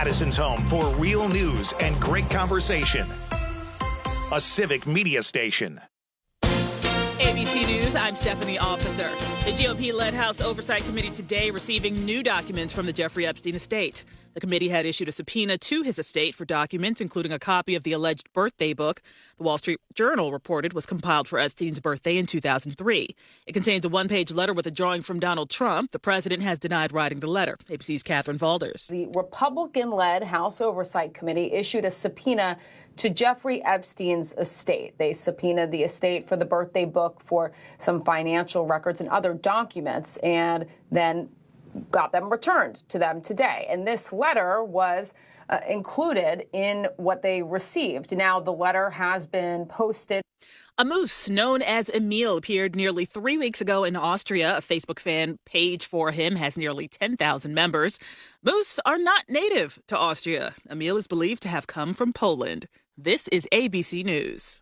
Madison's home for real news and great conversation. A Civic Media station. ABC News, I'm Stephanie Officer. The GOP-led House Oversight Committee today receiving new documents from the Jeffrey Epstein estate. The committee had issued a subpoena to his estate for documents, including a copy of the alleged birthday book the Wall Street Journal reported was compiled for Epstein's birthday in 2003. It contains a one-page letter with a drawing from Donald Trump. The president has denied writing the letter. ABC's Catherine Valders. The Republican-led House Oversight Committee issued a subpoena to Jeffrey Epstein's estate. They subpoenaed the estate for the birthday book, for some financial records and other documents, and then got them returned to them today. And this letter was included in what they received. Now, the letter has been posted. A moose known as Emil appeared nearly 3 weeks ago in Austria. A Facebook fan page for him has nearly 10,000 members. Moose are not native to Austria. Emil is believed to have come from Poland. This is ABC News.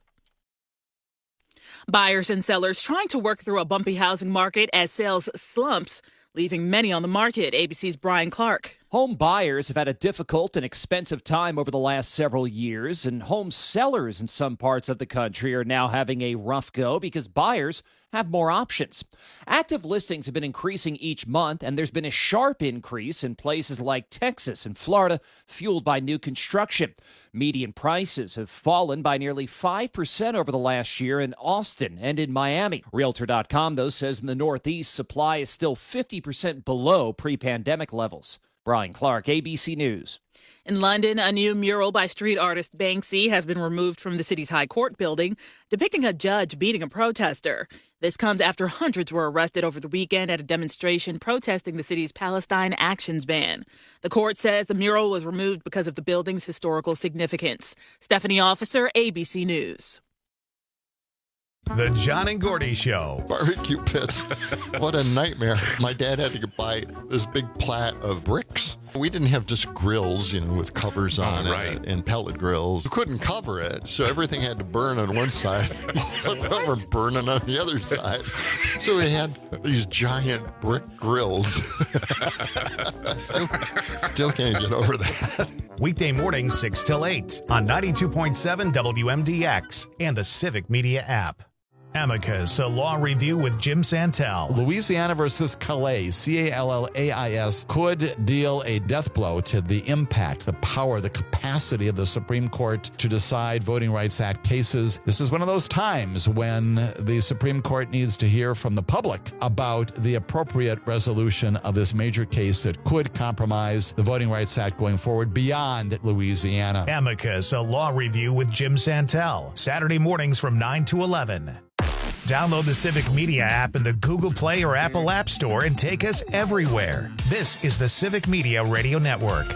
Buyers and sellers trying to work through a bumpy housing market as sales slumps, leaving many on the market. ABC's Brian Clark. Home buyers have had a difficult and expensive time over the last several years, and home sellers in some parts of the country are now having a rough go because buyers have more options. Active listings have been increasing each month, and there's been a sharp increase in places like Texas and Florida, fueled by new construction. Median prices have fallen by nearly 5% over the last year in Austin and in Miami. Realtor.com, though, says in the Northeast, supply is still 50% below pre-pandemic levels. Brian Clark, ABC News. In London, a new mural by street artist Banksy has been removed from the city's High Court building, depicting a judge beating a protester. This comes after hundreds were arrested over the weekend at a demonstration protesting the city's Palestine Actions ban. The court says the mural was removed because of the building's historical significance. Stephanie Officer, ABC News. The John and Gordy Show. Barbecue pits. What a nightmare. My dad had to buy this big plat of bricks. We didn't have just grills, with covers on it and pellet grills. We couldn't cover it, so everything had to burn on one side. We're burning on the other side. So we had these giant brick grills. Still can't get over that. Weekday mornings 6 till 8 on 92.7 WMDX and the Civic Media app. Amicus, a law review with Jim Santel. Louisiana versus Calais, Callais, could deal a death blow to the impact, the power, the capacity of the Supreme Court to decide Voting Rights Act cases. This is one of those times when the Supreme Court needs to hear from the public about the appropriate resolution of this major case that could compromise the Voting Rights Act going forward beyond Louisiana. Amicus, a law review with Jim Santel. Saturday mornings from 9 to 11. Download the Civic Media app in the Google Play or Apple App Store and take us everywhere. This is the Civic Media Radio Network.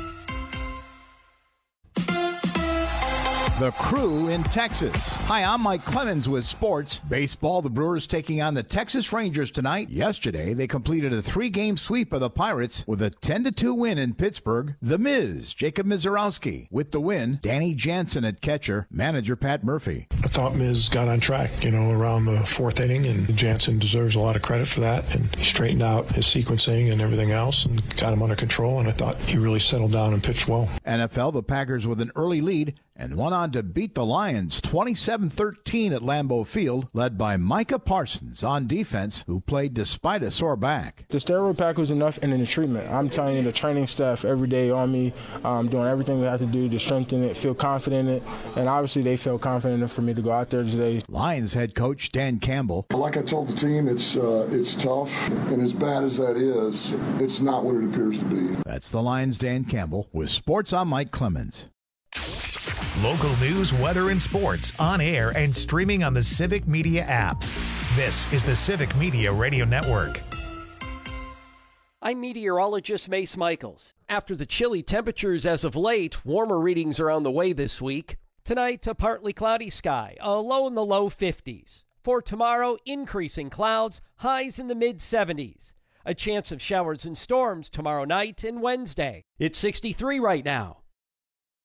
The Crew in Texas. Hi, I'm Mike Clemens with sports. Baseball, the Brewers taking on the Texas Rangers tonight. Yesterday, they completed a 3-game sweep of the Pirates with a 10-2 win in Pittsburgh. The Miz, Jacob Mizorowski. With the win, Danny Jansen at catcher, manager Pat Murphy. I thought Miz got on track, around the fourth inning, and Jansen deserves a lot of credit for that. And he straightened out his sequencing and everything else and got him under control, and I thought he really settled down and pitched well. NFL, the Packers with an early lead and went on to beat the Lions 27-13 at Lambeau Field, led by Micah Parsons on defense, who played despite a sore back. The steroid pack was enough, and then the treatment. I'm telling you, the training staff every day on me, doing everything we have to do to strengthen it, feel confident in it, and obviously they feel confident enough for me to go out there today. Lions head coach Dan Campbell. Like I told the team, it's tough, and as bad as that is, it's not what it appears to be. That's the Lions' Dan Campbell with Sports. I'm Mike Clemens. Local news, weather, and sports on air and streaming on the Civic Media app. This is the Civic Media Radio Network. I'm meteorologist Mace Michaels. After the chilly temperatures as of late, warmer readings are on the way this week. Tonight, a partly cloudy sky, a low in the low 50s. For tomorrow, increasing clouds, highs in the mid-70s. A chance of showers and storms tomorrow night and Wednesday. It's 63 right now.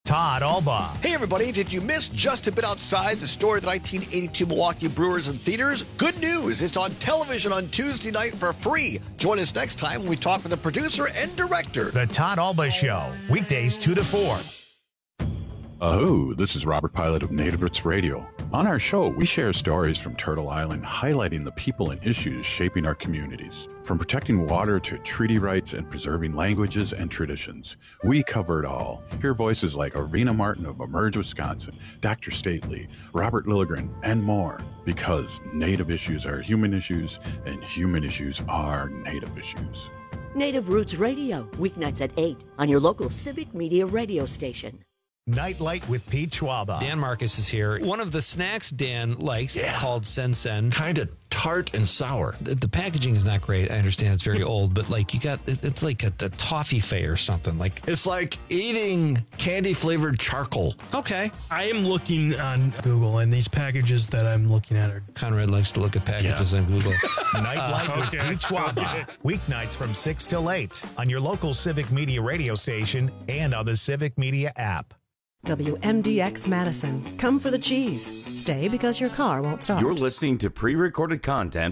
Todd Alba. Hey, everybody. Did you miss Just a Bit Outside, the story of the 1982 Milwaukee Brewers in theaters? Good news. It's on television on Tuesday night for free. Join us next time when we talk with the producer and director. The Todd Alba Show, weekdays 2 to 4. Aho, this is Robert Pilot of Native Roots Radio. On our show, we share stories from Turtle Island highlighting the people and issues shaping our communities. From protecting water to treaty rights and preserving languages and traditions, we cover it all. Hear voices like Arvina Martin of Emerge, Wisconsin, Dr. Stately, Robert Lilligren, and more. Because Native issues are human issues, and human issues are Native issues. Native Roots Radio, weeknights at 8 on your local Civic Media radio station. Nightlight with Pete Schwaba. Dan Marcus is here. One of the snacks Dan likes called Sen. Kind of tart and sour. The packaging is not great. I understand it's very old, but like it's like a toffee fay or something. Like it's like eating candy flavored charcoal. Okay. I am looking on Google, and these packages that I'm looking at are... Conrad likes to look at packages on Google. Nightlight with Pete Schwaba. Weeknights from 6 till 8 on your local Civic Media radio station and on the Civic Media app. WMDX Madison. Come for the cheese. Stay because your car won't start. You're listening to pre-recorded content.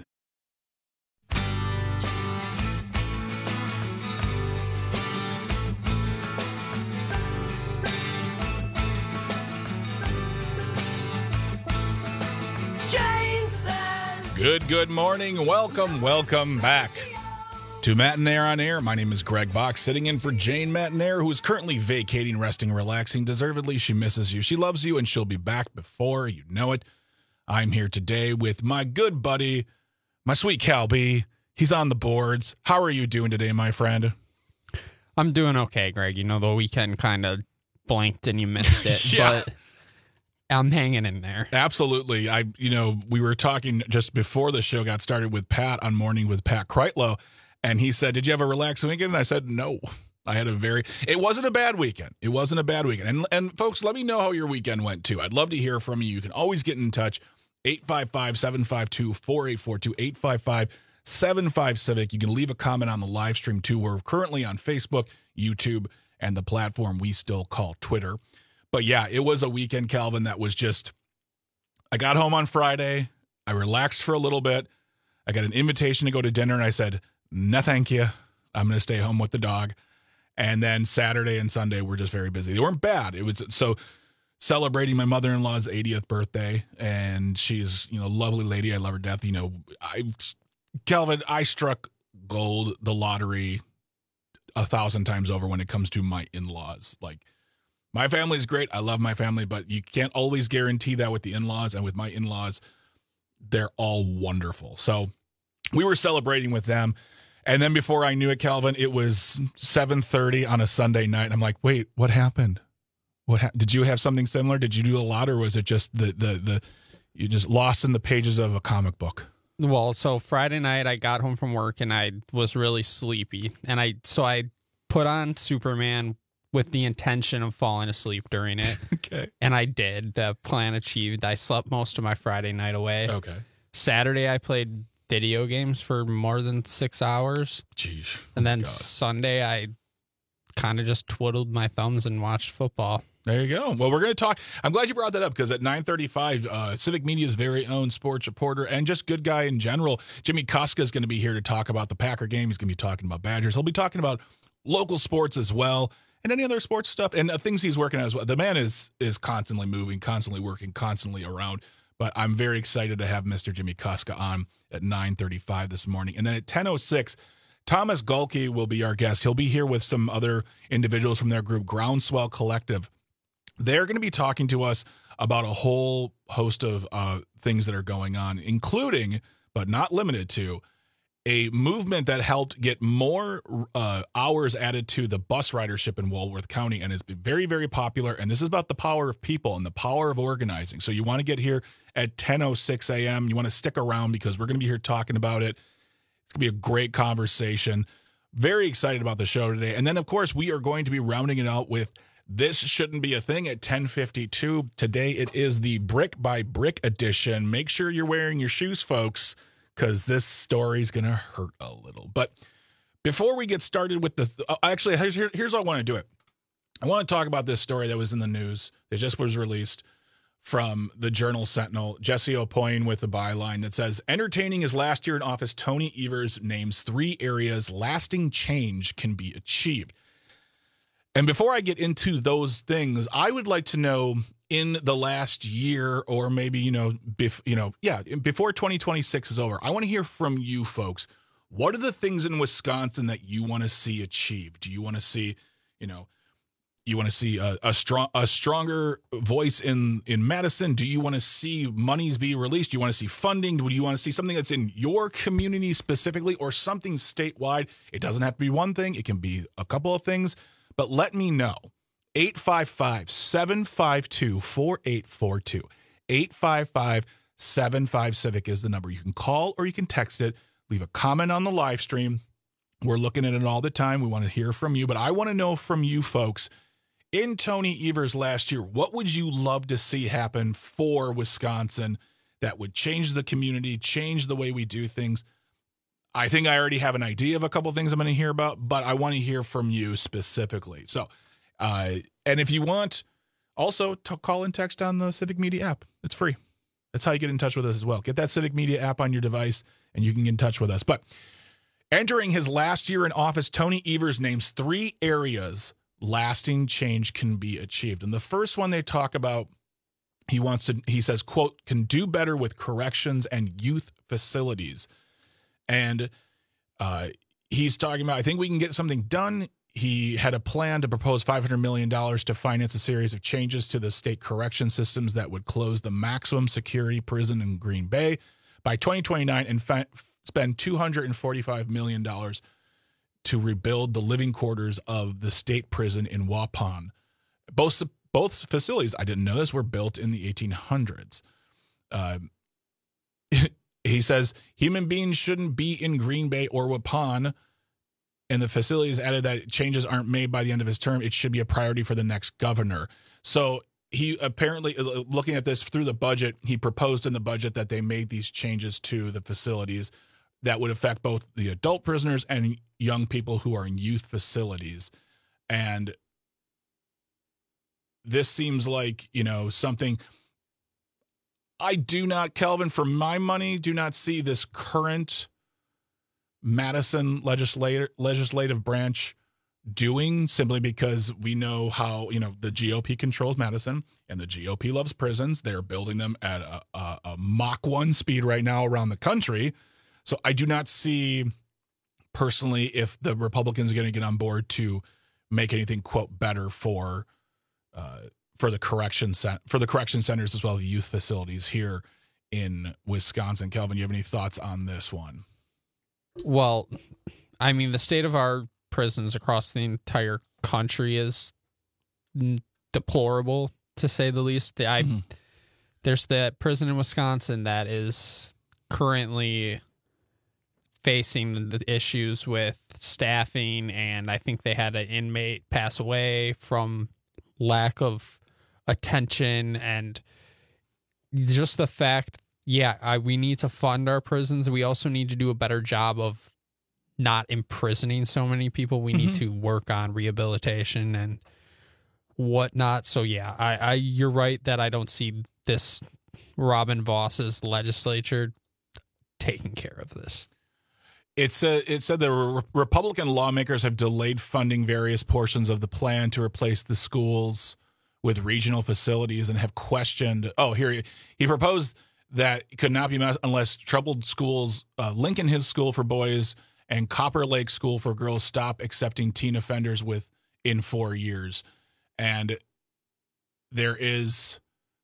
Good morning. Welcome back to Matinaire on Air. My name is Greg Bach, sitting in for Jane Matinaire, who is currently vacating, resting, relaxing. Deservedly, she misses you. She loves you, and she'll be back before you know it. I'm here today with my good buddy, my sweet Cal B. He's on the boards. How are you doing today, my friend? I'm doing okay, Greg. You know, the weekend kind of blanked and you missed it, but I'm hanging in there. Absolutely. We were talking just before the show got started with Pat on Morning with Pat Kreitlow. And he said, did you have a relaxing weekend? And I said, no. It wasn't a bad weekend. And folks, let me know how your weekend went too. I'd love to hear from you. You can always get in touch. 855-752-4842, 855-75-CIVIC. You can leave a comment on the live stream too. We're currently on Facebook, YouTube, and the platform we still call Twitter. But yeah, it was a weekend, Calvin, that was just, I got home on Friday. I relaxed for a little bit. I got an invitation to go to dinner, and I said, no, thank you. I'm going to stay home with the dog. And then Saturday and Sunday were just very busy. They weren't bad. It was so celebrating my mother-in-law's 80th birthday, and she's, a lovely lady. I love her to death. Calvin, I struck gold, the lottery, 1,000 times over when it comes to my in-laws. Like, my family is great. I love my family, but you can't always guarantee that with the in-laws. And with my in-laws, they're all wonderful. So we were celebrating with them. And then before I knew it, Calvin, it was 7:30 on a Sunday night. I'm like, wait, what happened? Did you have something similar? Did you do a lot, or was it just the you just lost in the pages of a comic book? Well, so Friday night I got home from work and I was really sleepy. And I put on Superman with the intention of falling asleep during it. Okay. And I did. The plan achieved. I slept most of my Friday night away. Okay. Saturday I played video games for more than 6 hours. Jeez. And then Sunday, I kind of just twiddled my thumbs and watched football. There you go. Well, we're going to talk. I'm glad you brought that up because at 9:35, Civic Media's very own sports reporter and just good guy in general, Jimmy Kuska, is going to be here to talk about the Packer game. He's going to be talking about Badgers. He'll be talking about local sports as well and any other sports stuff and things he's working on as well. The man is constantly moving, constantly working, constantly around. But I'm very excited to have Mr. Jimmy Kuska on at 9:35 this morning. And then at 10:06, Thomas Galke will be our guest. He'll be here with some other individuals from their group, Groundswell Collective. They're going to be talking to us about a whole host of things that are going on, including, but not limited to, a movement that helped get more hours added to the bus ridership in Walworth County, and it's been very, very popular. And this is about the power of people and the power of organizing. So you want to get here at 10:06 a.m. You want to stick around because we're going to be here talking about it. It's going to be a great conversation. Very excited about the show today. And then, of course, we are going to be rounding it out with This Shouldn't Be a Thing at 10:52. Today it is the Brick by Brick edition. Make sure you're wearing your shoes, folks, because this story is going to hurt a little. But before we get started with here's how I want to do it. I want to talk about this story that was in the news. It just was released from the Journal-Sentinel. Jesse Aupoin with a byline that says, entertaining his last year in office, Tony Evers names 3 areas lasting change can be achieved. And before I get into those things, I would like to know in the last year, or maybe, before 2026 is over, I want to hear from you folks. What are the things in Wisconsin that you want to see achieved? Do you want to see, a stronger voice in Madison? Do you want to see monies be released? Do you want to see funding? Do you want to see something that's in your community specifically, or something statewide? It doesn't have to be one thing. It can be a couple of things, but let me know. 855-752-4842. 855-75-CIVIC is the number. You can call or you can text it. Leave a comment on the live stream. We're looking at it all the time. We want to hear from you, but I want to know from you folks, in Tony Evers last year, what would you love to see happen for Wisconsin that would change the community, change the way we do things? I think I already have an idea of a couple of things I'm going to hear about, but I want to hear from you specifically. So, and if you want, also to call and text on the Civic Media app. It's free. That's how you get in touch with us as well. Get that Civic Media app on your device, and you can get in touch with us. But entering his last year in office, Tony Evers names 3 areas lasting change can be achieved. And the first one they talk about, he says, quote, can do better with corrections and youth facilities. And he's talking about, I think we can get something done. He had a plan to propose $500 million to finance a series of changes to the state correction systems that would close the maximum security prison in Green Bay by 2029 and spend $245 million to rebuild the living quarters of the state prison in Waupun. Both facilities, I didn't know this, were built in the 1800s. He says human beings shouldn't be in Green Bay or Waupun, and the facilities added that changes aren't made by the end of his term. It should be a priority for the next governor. So he apparently, looking at this through the budget, he proposed in the budget that they made these changes to the facilities that would affect both the adult prisoners and young people who are in youth facilities. And this seems like, something I do not, Kelvin, for my money, do not see this current Madison legislative branch doing, simply because we know how, the GOP controls Madison and the GOP loves prisons. They're building them at a Mach 1 speed right now around the country. So I do not see personally if the Republicans are going to get on board to make anything, quote, better for the correction centers as well as the youth facilities here in Wisconsin. Kelvin, you have any thoughts on this one? Well, I mean, the state of our prisons across the entire country is deplorable, to say the least. There's that prison in Wisconsin that is currently facing the issues with staffing, and I think they had an inmate pass away from lack of attention, and just the fact, we need to fund our prisons. We also need to do a better job of not imprisoning so many people. We need to work on rehabilitation and whatnot. So you're right that I don't see this Robin Voss's legislature taking care of this. It said the Republican lawmakers have delayed funding various portions of the plan to replace the schools with regional facilities and have questioned. He proposed that it could not be met unless troubled schools, Lincoln Hills School for boys and Copper Lake School for girls, stop accepting teen offenders within 4 years. And there is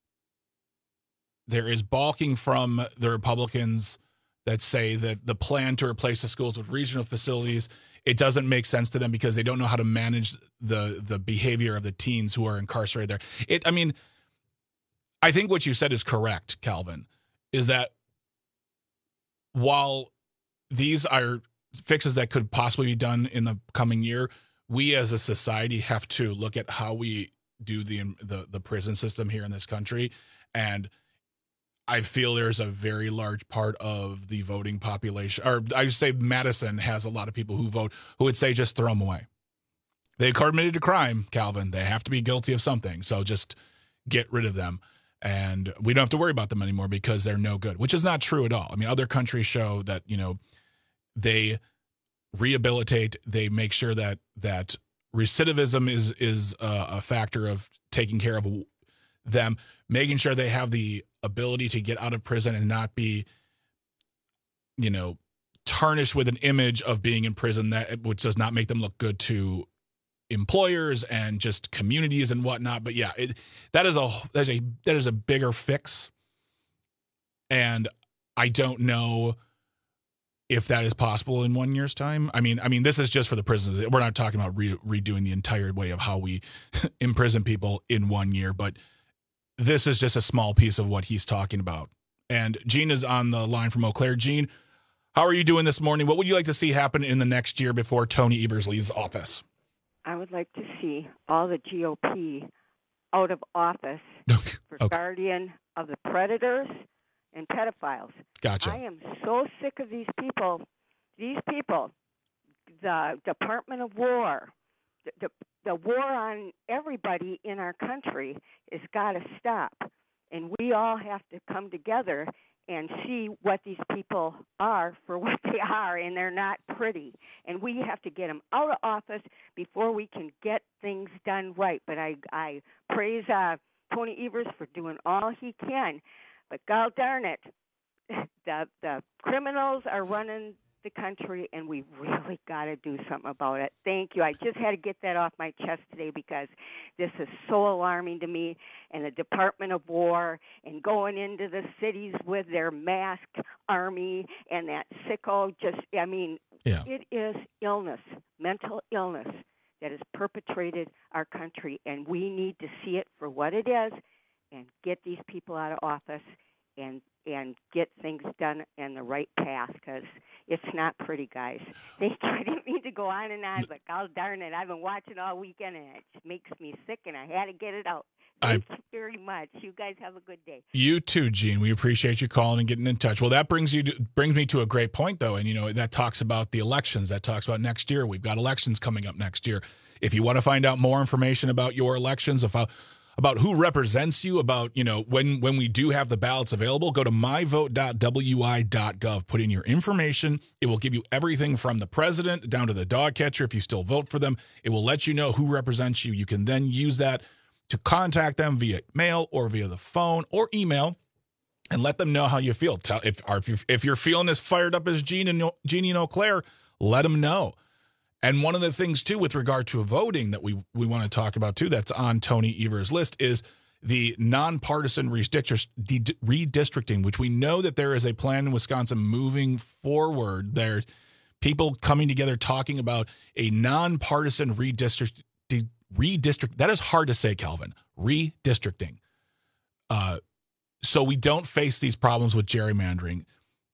balking from the Republicans that say that the plan to replace the schools with regional facilities, it doesn't make sense to them because they don't know how to manage the behavior of the teens who are incarcerated there. I think what you said is correct, Calvin, is that while these are fixes that could possibly be done in the coming year, we as a society have to look at how we do the prison system here in this country. And I feel there's a very large part of the voting population, or I would say Madison has a lot of people who vote who would say just throw them away. They committed a crime, Calvin. They have to be guilty of something. So just get rid of them. And we don't have to worry about them anymore because they're no good, which is not true at all. I mean, other countries show that, they rehabilitate. They make sure that recidivism is a factor of taking care of them, making sure they have the ability to get out of prison and not be, tarnished with an image of being in prison, which does not make them look good to employers and just communities and whatnot. But yeah, that is a bigger fix. And I don't know if that is possible in 1 year's time. I mean, this is just for the prisons. We're not talking about redoing the entire way of how we imprison people in 1 year, but this is just a small piece of what he's talking about. And Gene is on the line from Eau Claire. Gene, how are you doing this morning? What would you like to see happen in the next year before Tony Evers leaves office? I would like to see all the GOP out of office for guardian of the predators and pedophiles. Gotcha. I am so sick of these people. The Department of War, the war on everybody in our country has got to stop. And we all have to come together and see what these people are for what they are, and they're not pretty. And we have to get them out of office before we can get things done right. But I praise Tony Evers for doing all he can. But God darn it, the criminals are running the country, and we really got to do something about it. Thank you. I just had to get that off my chest today because this is so alarming to me. And the Department of War and going into the cities with their masked army and that sicko It is illness, mental illness that has perpetrated our country, and we need to see it for what it is and get these people out of office and get things done in the right path, because it's not pretty, guys. Thank you. I didn't mean to go on and on, but God darn it, I've been watching all weekend, and it just makes me sick, and I had to get it out. Thank you very much. You guys have a good day. You too, Gene. We appreciate you calling and getting in touch. Well, that brings me to a great point, though, and that talks about the elections. That talks about next year. We've got elections coming up next year. If you want to find out more information about your elections, about who represents you, about, when we do have the ballots available, go to myvote.wi.gov. Put in your information. It will give you everything from the president down to the dog catcher. If you still vote for them, it will let you know who represents you. You can then use that to contact them via mail or via the phone or email and let them know how you feel. If you're feeling as fired up as Jeannie in Eau Claire, let them know. And one of the things, too, with regard to voting that we want to talk about, too, that's on Tony Evers' list is the nonpartisan redistricting, which we know that there is a plan in Wisconsin moving forward. There are people coming together talking about a nonpartisan redistrict. That is hard to say, Calvin. Redistricting. So we don't face these problems with gerrymandering.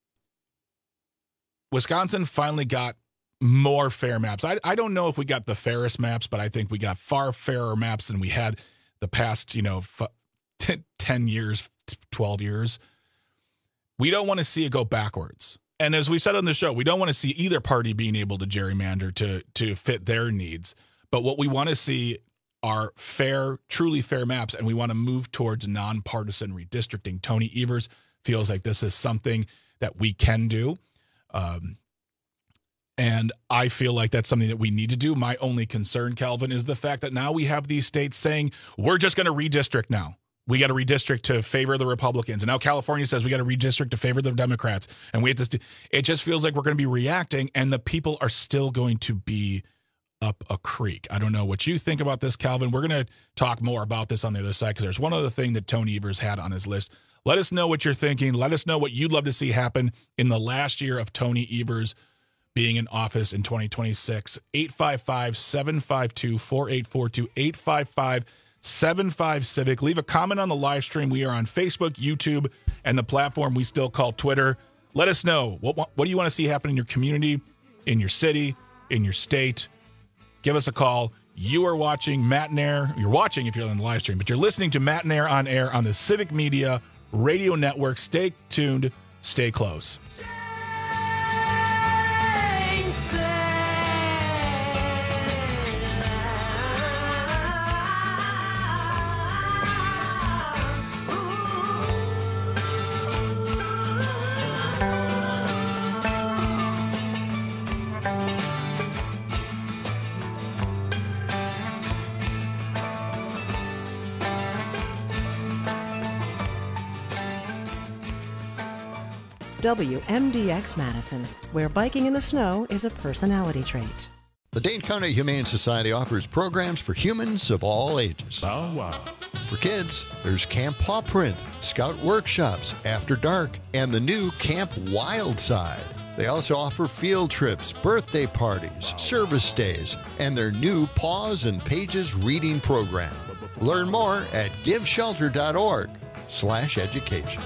Wisconsin finally got more fair maps. I don't know if we got the fairest maps, but I think we got far fairer maps than we had the past, 10 years, 12 years. We don't want to see it go backwards. And as we said on the show, we don't want to see either party being able to gerrymander to fit their needs. But what we want to see are fair, truly fair maps, and we want to move towards nonpartisan redistricting. Tony Evers feels like this is something that we can do. And I feel like that's something that we need to do. My only concern, Calvin, is the fact that now we have these states saying, we're just going to redistrict now. We got to redistrict to favor the Republicans. And now California says we got to redistrict to favor the Democrats. And we have to it just feels like we're going to be reacting, and the people are still going to be up a creek. I don't know what you think about this, Calvin. We're going to talk more about this on the other side, because there's one other thing that Tony Evers had on his list. Let us know what you're thinking. Let us know what you'd love to see happen in the last year of Tony Evers being in office in 2026. 855-752-4842, 855-75-CIVIC. Leave a comment on the live stream. We are on Facebook, YouTube, and the platform we still call Twitter. Let us know. What do you want to see happen in your community, in your city, in your state? Give us a call. You are watching Matt and Air. You're watching if you're on the live stream, but you're listening to Matt and Air on air on the Civic Media Radio Network. Stay tuned. Stay close. WMDX Madison, where biking in the snow is a personality trait. The Dane County Humane Society offers programs for humans of all ages. Oh, wow. For kids, there's Camp Paw Print, Scout Workshops, After Dark, and the new Camp Wildside. They also offer field trips, birthday parties, service days, and their new Paws and Pages reading program. Learn more at giveshelter.org/education.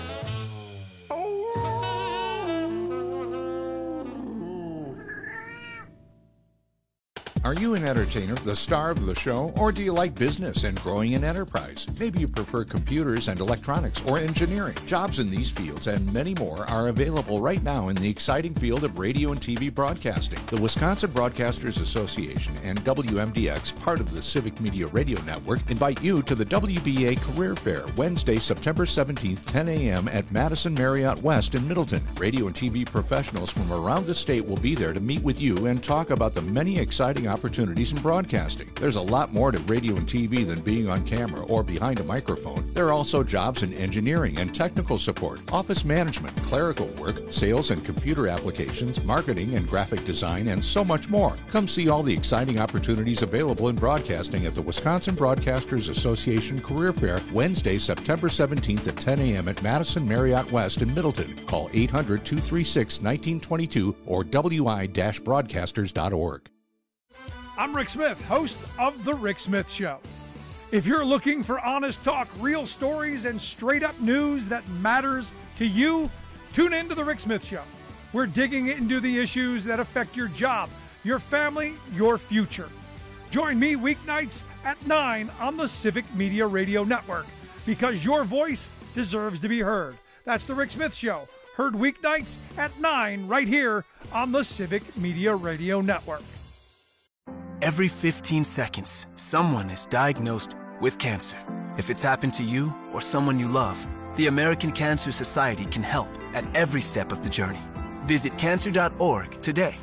Are you an entertainer, the star of the show, or do you like business and growing an enterprise? Maybe you prefer computers and electronics or engineering. Jobs in these fields and many more are available right now in the exciting field of radio and TV broadcasting. The Wisconsin Broadcasters Association and WMDX, part of the Civic Media Radio Network, invite you to the WBA Career Fair, Wednesday, September 17th, 10 a.m. at Madison Marriott West in Middleton. Radio and TV professionals from around the state will be there to meet with you and talk about the many exciting opportunities in broadcasting. There's a lot more to radio and TV than being on camera or behind a microphone. There are also jobs in engineering and technical support, office management, clerical work, sales and computer applications, marketing and graphic design, and so much more. Come see all the exciting opportunities available in broadcasting at the Wisconsin Broadcasters Association Career Fair, Wednesday, September 17th at 10 a.m. at Madison Marriott West in Middleton. Call 800-236-1922 or wi-broadcasters.org. I'm Rick Smith, host of The Rick Smith Show. If you're looking for honest talk, real stories, and straight-up news that matters to you, tune in to The Rick Smith Show. We're digging into the issues that affect your job, your family, your future. Join me weeknights at 9 on the Civic Media Radio Network, because your voice deserves to be heard. That's The Rick Smith Show, heard weeknights at 9 right here on the Civic Media Radio Network. Every 15 seconds, someone is diagnosed with cancer. If it's happened to you or someone you love, the American Cancer Society can help at every step of the journey. Visit cancer.org today.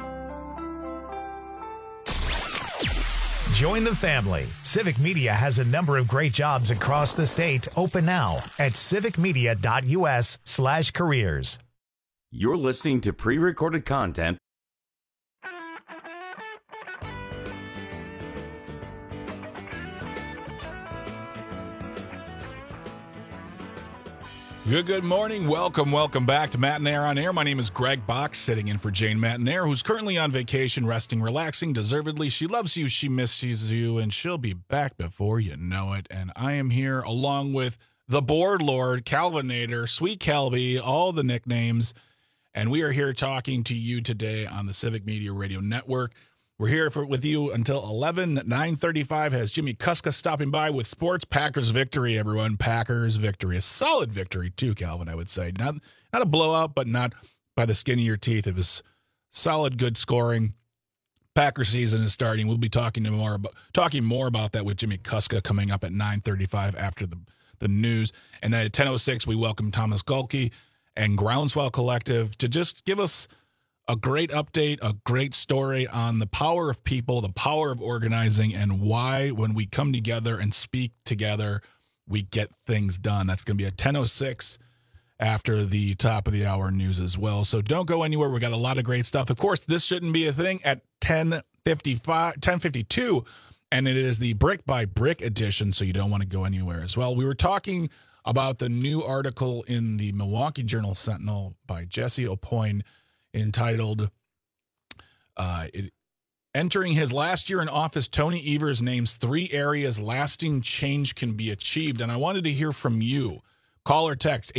Join the family. Civic Media has a number of great jobs across the state open now at civicmedia.us/careers. You're listening to pre-recorded content. Good morning. Welcome back to Matt and Air on Air. My name is Greg Bach, sitting in for Jane Mattinair, who's currently on vacation, resting, relaxing, deservedly. She loves you, she misses you, and she'll be back before you know it. And I am here along with the Board Lord, Calvinator, Sweet Calby, all the nicknames. And we are here talking to you today on the Civic Media Radio Network. We're here with you until 11. 9:35 has Jimmy Kuska stopping by with sports. Packers victory, everyone. Packers victory. A solid victory, too, Calvin, I would say. Not a blowout, but not by the skin of your teeth. It was solid, good scoring. Packer season is starting. We'll be talking more about that with Jimmy Kuska coming up at 9:35 after the news. And then at 10:06, we welcome Thomas Galke and Groundswell Collective to just give us a great update, a great story on the power of people, the power of organizing, and why when we come together and speak together, we get things done. That's going to be at 10:06 after the top of the hour news as well. So don't go anywhere. We got a lot of great stuff. Of course, this shouldn't be a thing at 10:52, and it is the Brick by Brick edition, so you don't want to go anywhere as well. We were talking about the new article in the Milwaukee Journal-Sentinel by Jesse Aupoin entitled Entering His Last Year in Office, Tony Evers names 3 areas lasting change can be achieved. And I wanted to hear from you. Call or text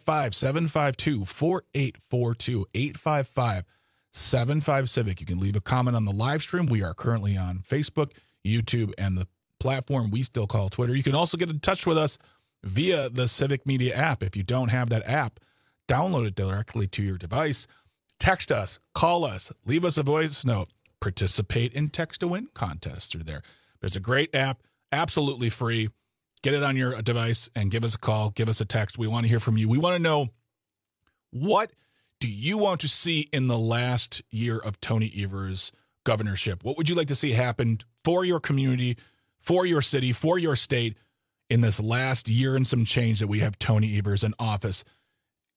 855-752-4842, 855-75-CIVIC. You can leave a comment on the live stream. We are currently on Facebook, YouTube, and the platform we still call Twitter. You can also get in touch with us via the Civic Media app. If you don't have that app, download it directly to your device. Text us, call us, leave us a voice note, participate in Text to Win contests through there. There's a great app, absolutely free. Get it on your device and give us a call, give us a text. We want to hear from you. We want to know, what do you want to see in the last year of Tony Evers' governorship? What would you like to see happen for your community, for your city, for your state in this last year and some change that we have Tony Evers in office?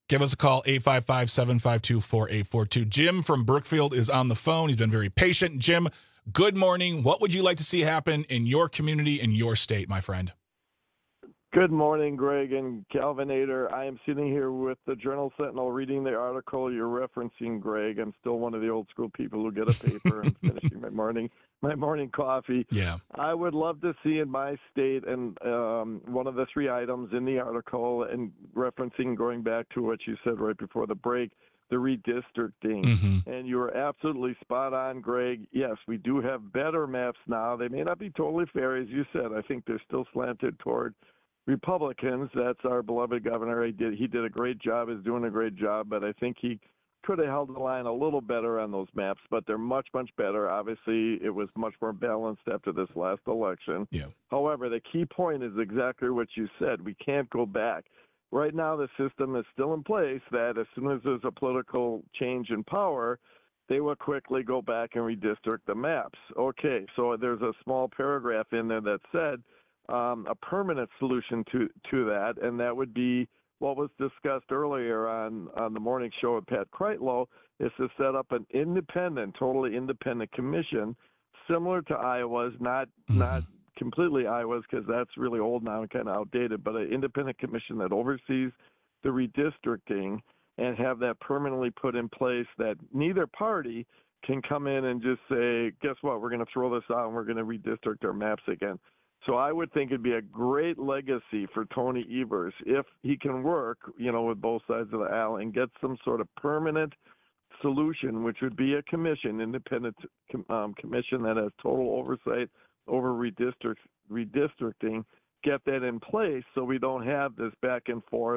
Give us a call, 855-752-4842. Jim from Brookfield is on the phone. He's been very patient. Jim, good morning. What would you like to see happen in your community, in your state, my friend? Good morning, Greg and Calvinator. I am sitting here with the Journal-Sentinel reading the article you're referencing, Greg. I'm still one of the old school people who get a paper and finishing my morning coffee. Yeah. I would love to see in my state, and one of the 3 items in the article, and referencing, going back to what you said right before the break, the redistricting. Mm-hmm. And you were absolutely spot on, Greg. Yes, we do have better maps now. They may not be totally fair, as you said. I think they're still slanted toward Republicans. That's our beloved governor. He did a great job, is doing a great job, but I think he could have held the line a little better on those maps, but they're much, much better. Obviously, it was much more balanced after this last election. Yeah. However, the key point is exactly what you said. We can't go back. Right now, the system is still in place that as soon as there's a political change in power, they will quickly go back and redistrict the maps. Okay, so there's a small paragraph in there that said, a permanent solution to that, and that would be what was discussed earlier on the morning show with Pat Kreitlow, is to set up an totally independent commission, similar to Iowa's, not completely Iowa's because that's really old now and kind of outdated, but an independent commission that oversees the redistricting and have that permanently put in place that neither party can come in and just say, guess what, we're going to throw this out and we're going to redistrict our maps again. So I would think it'd be a great legacy for Tony Evers if he can work, with both sides of the aisle and get some sort of permanent solution, which would be a commission, independent commission that has total oversight over redistricting, get that in place so we don't have this back and forth,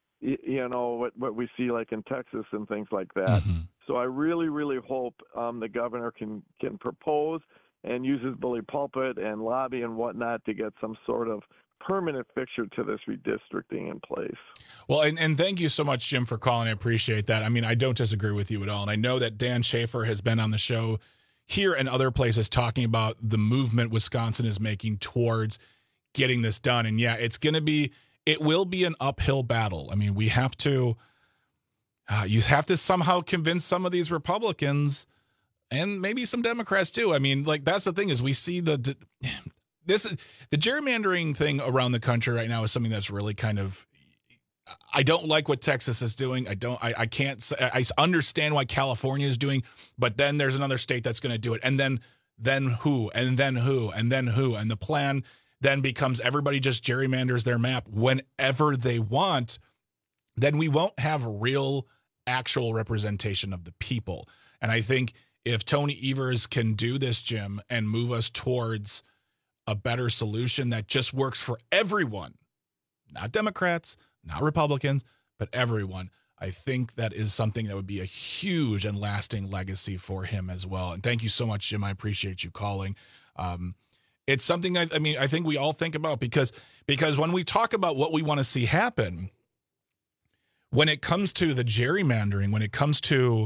what we see like in Texas and things like that. Mm-hmm. So I really, really hope the governor can propose and use his bully pulpit and lobby and whatnot to get some sort of permanent fixture to this redistricting in place. Well, and thank you so much, Jim, for calling. I appreciate that. I mean, I don't disagree with you at all. And I know that Dan Schaefer has been on the show here and other places talking about the movement Wisconsin is making towards getting this done. And yeah, it will be an uphill battle. I mean, we have to, you have to somehow convince some of these Republicans and maybe some Democrats too. I mean, that's the thing is we see the gerrymandering thing around the country right now is something that's really kind of, I don't like what Texas is doing. I can't say, I understand why California is doing, but then there's another state that's going to do it. And then who, and then who, and then who. And the plan then becomes everybody just gerrymanders their map whenever they want. Then we won't have real actual representation of the people. And I think if Tony Evers can do this, Jim, and move us towards a better solution that just works for everyone, not Democrats, not Republicans, but everyone, I think that is something that would be a huge and lasting legacy for him as well. And thank you so much, Jim. I appreciate you calling. It's something I think we all think about because when we talk about what we want to see happen, when it comes to the gerrymandering, when it comes to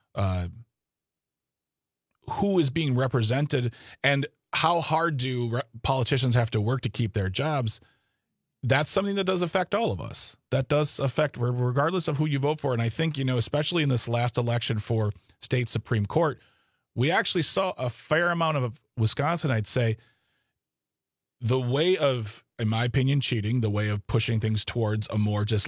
who is being represented and how hard do politicians have to work to keep their jobs, that's something that does affect all of us. That does affect regardless of who you vote for. And I think, especially in this last election for state Supreme Court, we actually saw a fair amount of Wisconsin, I'd say, the way of, in my opinion, cheating, the way of pushing things towards a more just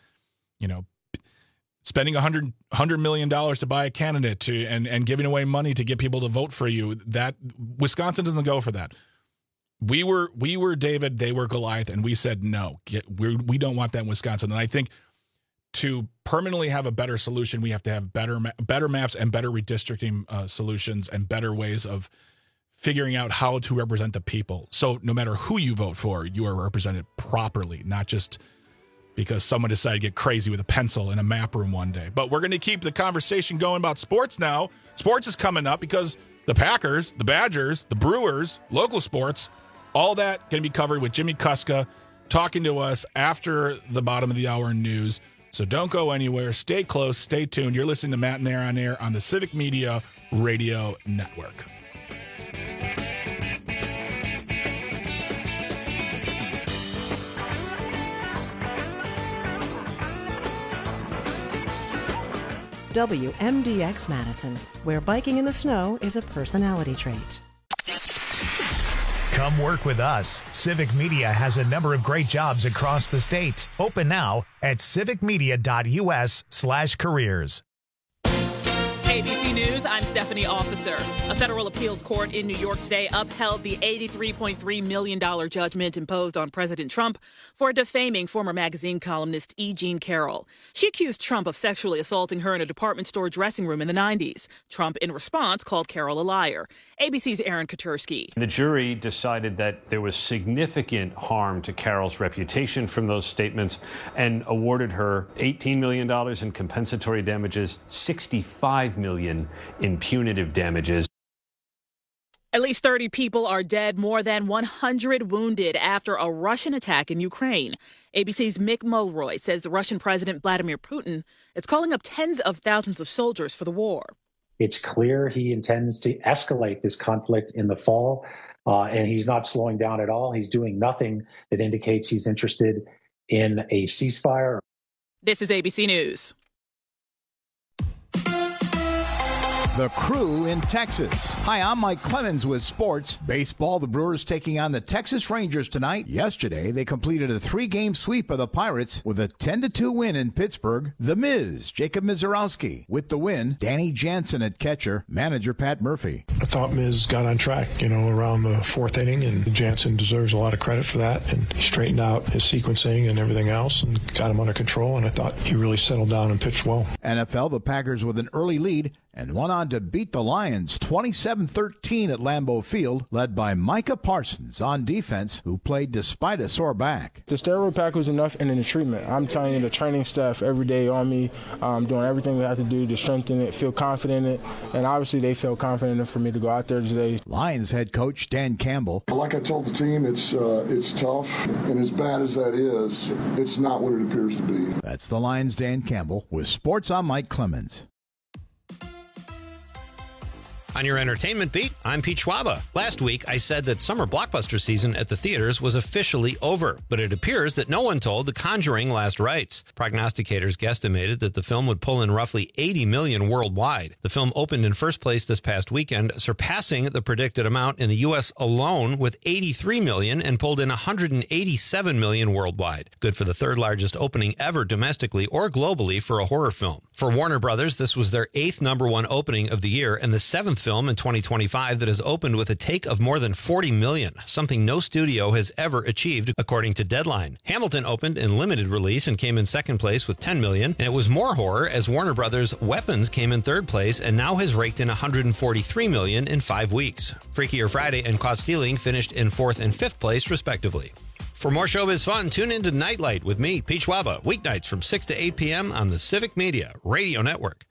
spending $100 million to buy a candidate and giving away money to get people to vote for you. That Wisconsin doesn't go for that. We were David, they were Goliath, and we said no. We don't want that in Wisconsin. And I think to permanently have a better solution, we have to have better maps and better redistricting solutions and better ways of figuring out how to represent the people. So no matter who you vote for, you are represented properly, not just because someone decided to get crazy with a pencil in a map room one day. But we're going to keep the conversation going about sports now. Sports is coming up because the Packers, the Badgers, the Brewers, local sports, all that going to be covered with Jimmy Kuska talking to us after the bottom of the hour news. So don't go anywhere. Stay close. Stay tuned. You're listening to Matt and Air on Air on the Civic Media Radio Network. WMDX Madison, where biking in the snow is a personality trait. Come work with us. Civic Media has a number of great jobs across the state. Open now at civicmedia.us/careers. ABC News, I'm Stephanie Officer. A federal appeals court in New York today upheld the $83.3 million judgment imposed on President Trump for defaming former magazine columnist E. Jean Carroll. She accused Trump of sexually assaulting her in a department store dressing room in the 90s. Trump, in response, called Carroll a liar. ABC's Aaron Katursky. The jury decided that there was significant harm to Carroll's reputation from those statements and awarded her $18 million in compensatory damages, $65 million in punitive damages. At least 30 people are dead, more than 100 wounded after a Russian attack in Ukraine. ABC's Mick Mulroy says the Russian President Vladimir Putin is calling up tens of thousands of soldiers for the war. It's clear he intends to escalate this conflict in the fall, and he's not slowing down at all. He's doing nothing that indicates he's interested in a ceasefire. This is ABC News. The Crew in Texas. Hi, I'm Mike Clemens with sports. Baseball, the Brewers taking on the Texas Rangers tonight. Yesterday, they completed a 3-game sweep of the Pirates with a 10-2 win in Pittsburgh. The Miz, Jacob Mizorowski. With the win, Danny Jansen at catcher, manager Pat Murphy. I thought Miz got on track, around the fourth inning, and Jansen deserves a lot of credit for that. And he straightened out his sequencing and everything else and got him under control, and I thought he really settled down and pitched well. NFL, the Packers with an early lead and went on to beat the Lions 27-13 at Lambeau Field, led by Micah Parsons on defense, who played despite a sore back. The steroid pack was enough, and then the treatment. I'm telling you, the training staff every day on me, doing everything we have to do to strengthen it, feel confident in it, and obviously they felt confident for me to go out there today. Lions head coach Dan Campbell. Like I told the team, it's tough, and as bad as that is, it's not what it appears to be. That's the Lions' Dan Campbell. With sports, I'm Mike Clemens. On your entertainment beat, I'm Pete Schwaba. Last week, I said that summer blockbuster season at the theaters was officially over, but it appears that no one told The Conjuring last rites. Prognosticators guesstimated that the film would pull in roughly $80 million worldwide. The film opened in first place this past weekend, surpassing the predicted amount in the U.S. alone with $83 million and pulled in $187 million worldwide. Good for the third largest opening ever domestically or globally for a horror film. For Warner Brothers, this was their 8th #1 opening of the year and the 7th film in 2025 that has opened with a take of more than $40 million, something no studio has ever achieved, according to Deadline. Hamilton opened in limited release and came in second place with $10 million, and it was more horror as Warner Brothers' Weapons came in third place and now has raked in $143 million in 5 weeks. Freakier Friday and Caught Stealing finished in 4th and 5th place, respectively. For more showbiz fun, tune in to Nightlight with me, Pete Schwaba, weeknights from 6 to 8 p.m. on the Civic Media Radio Network.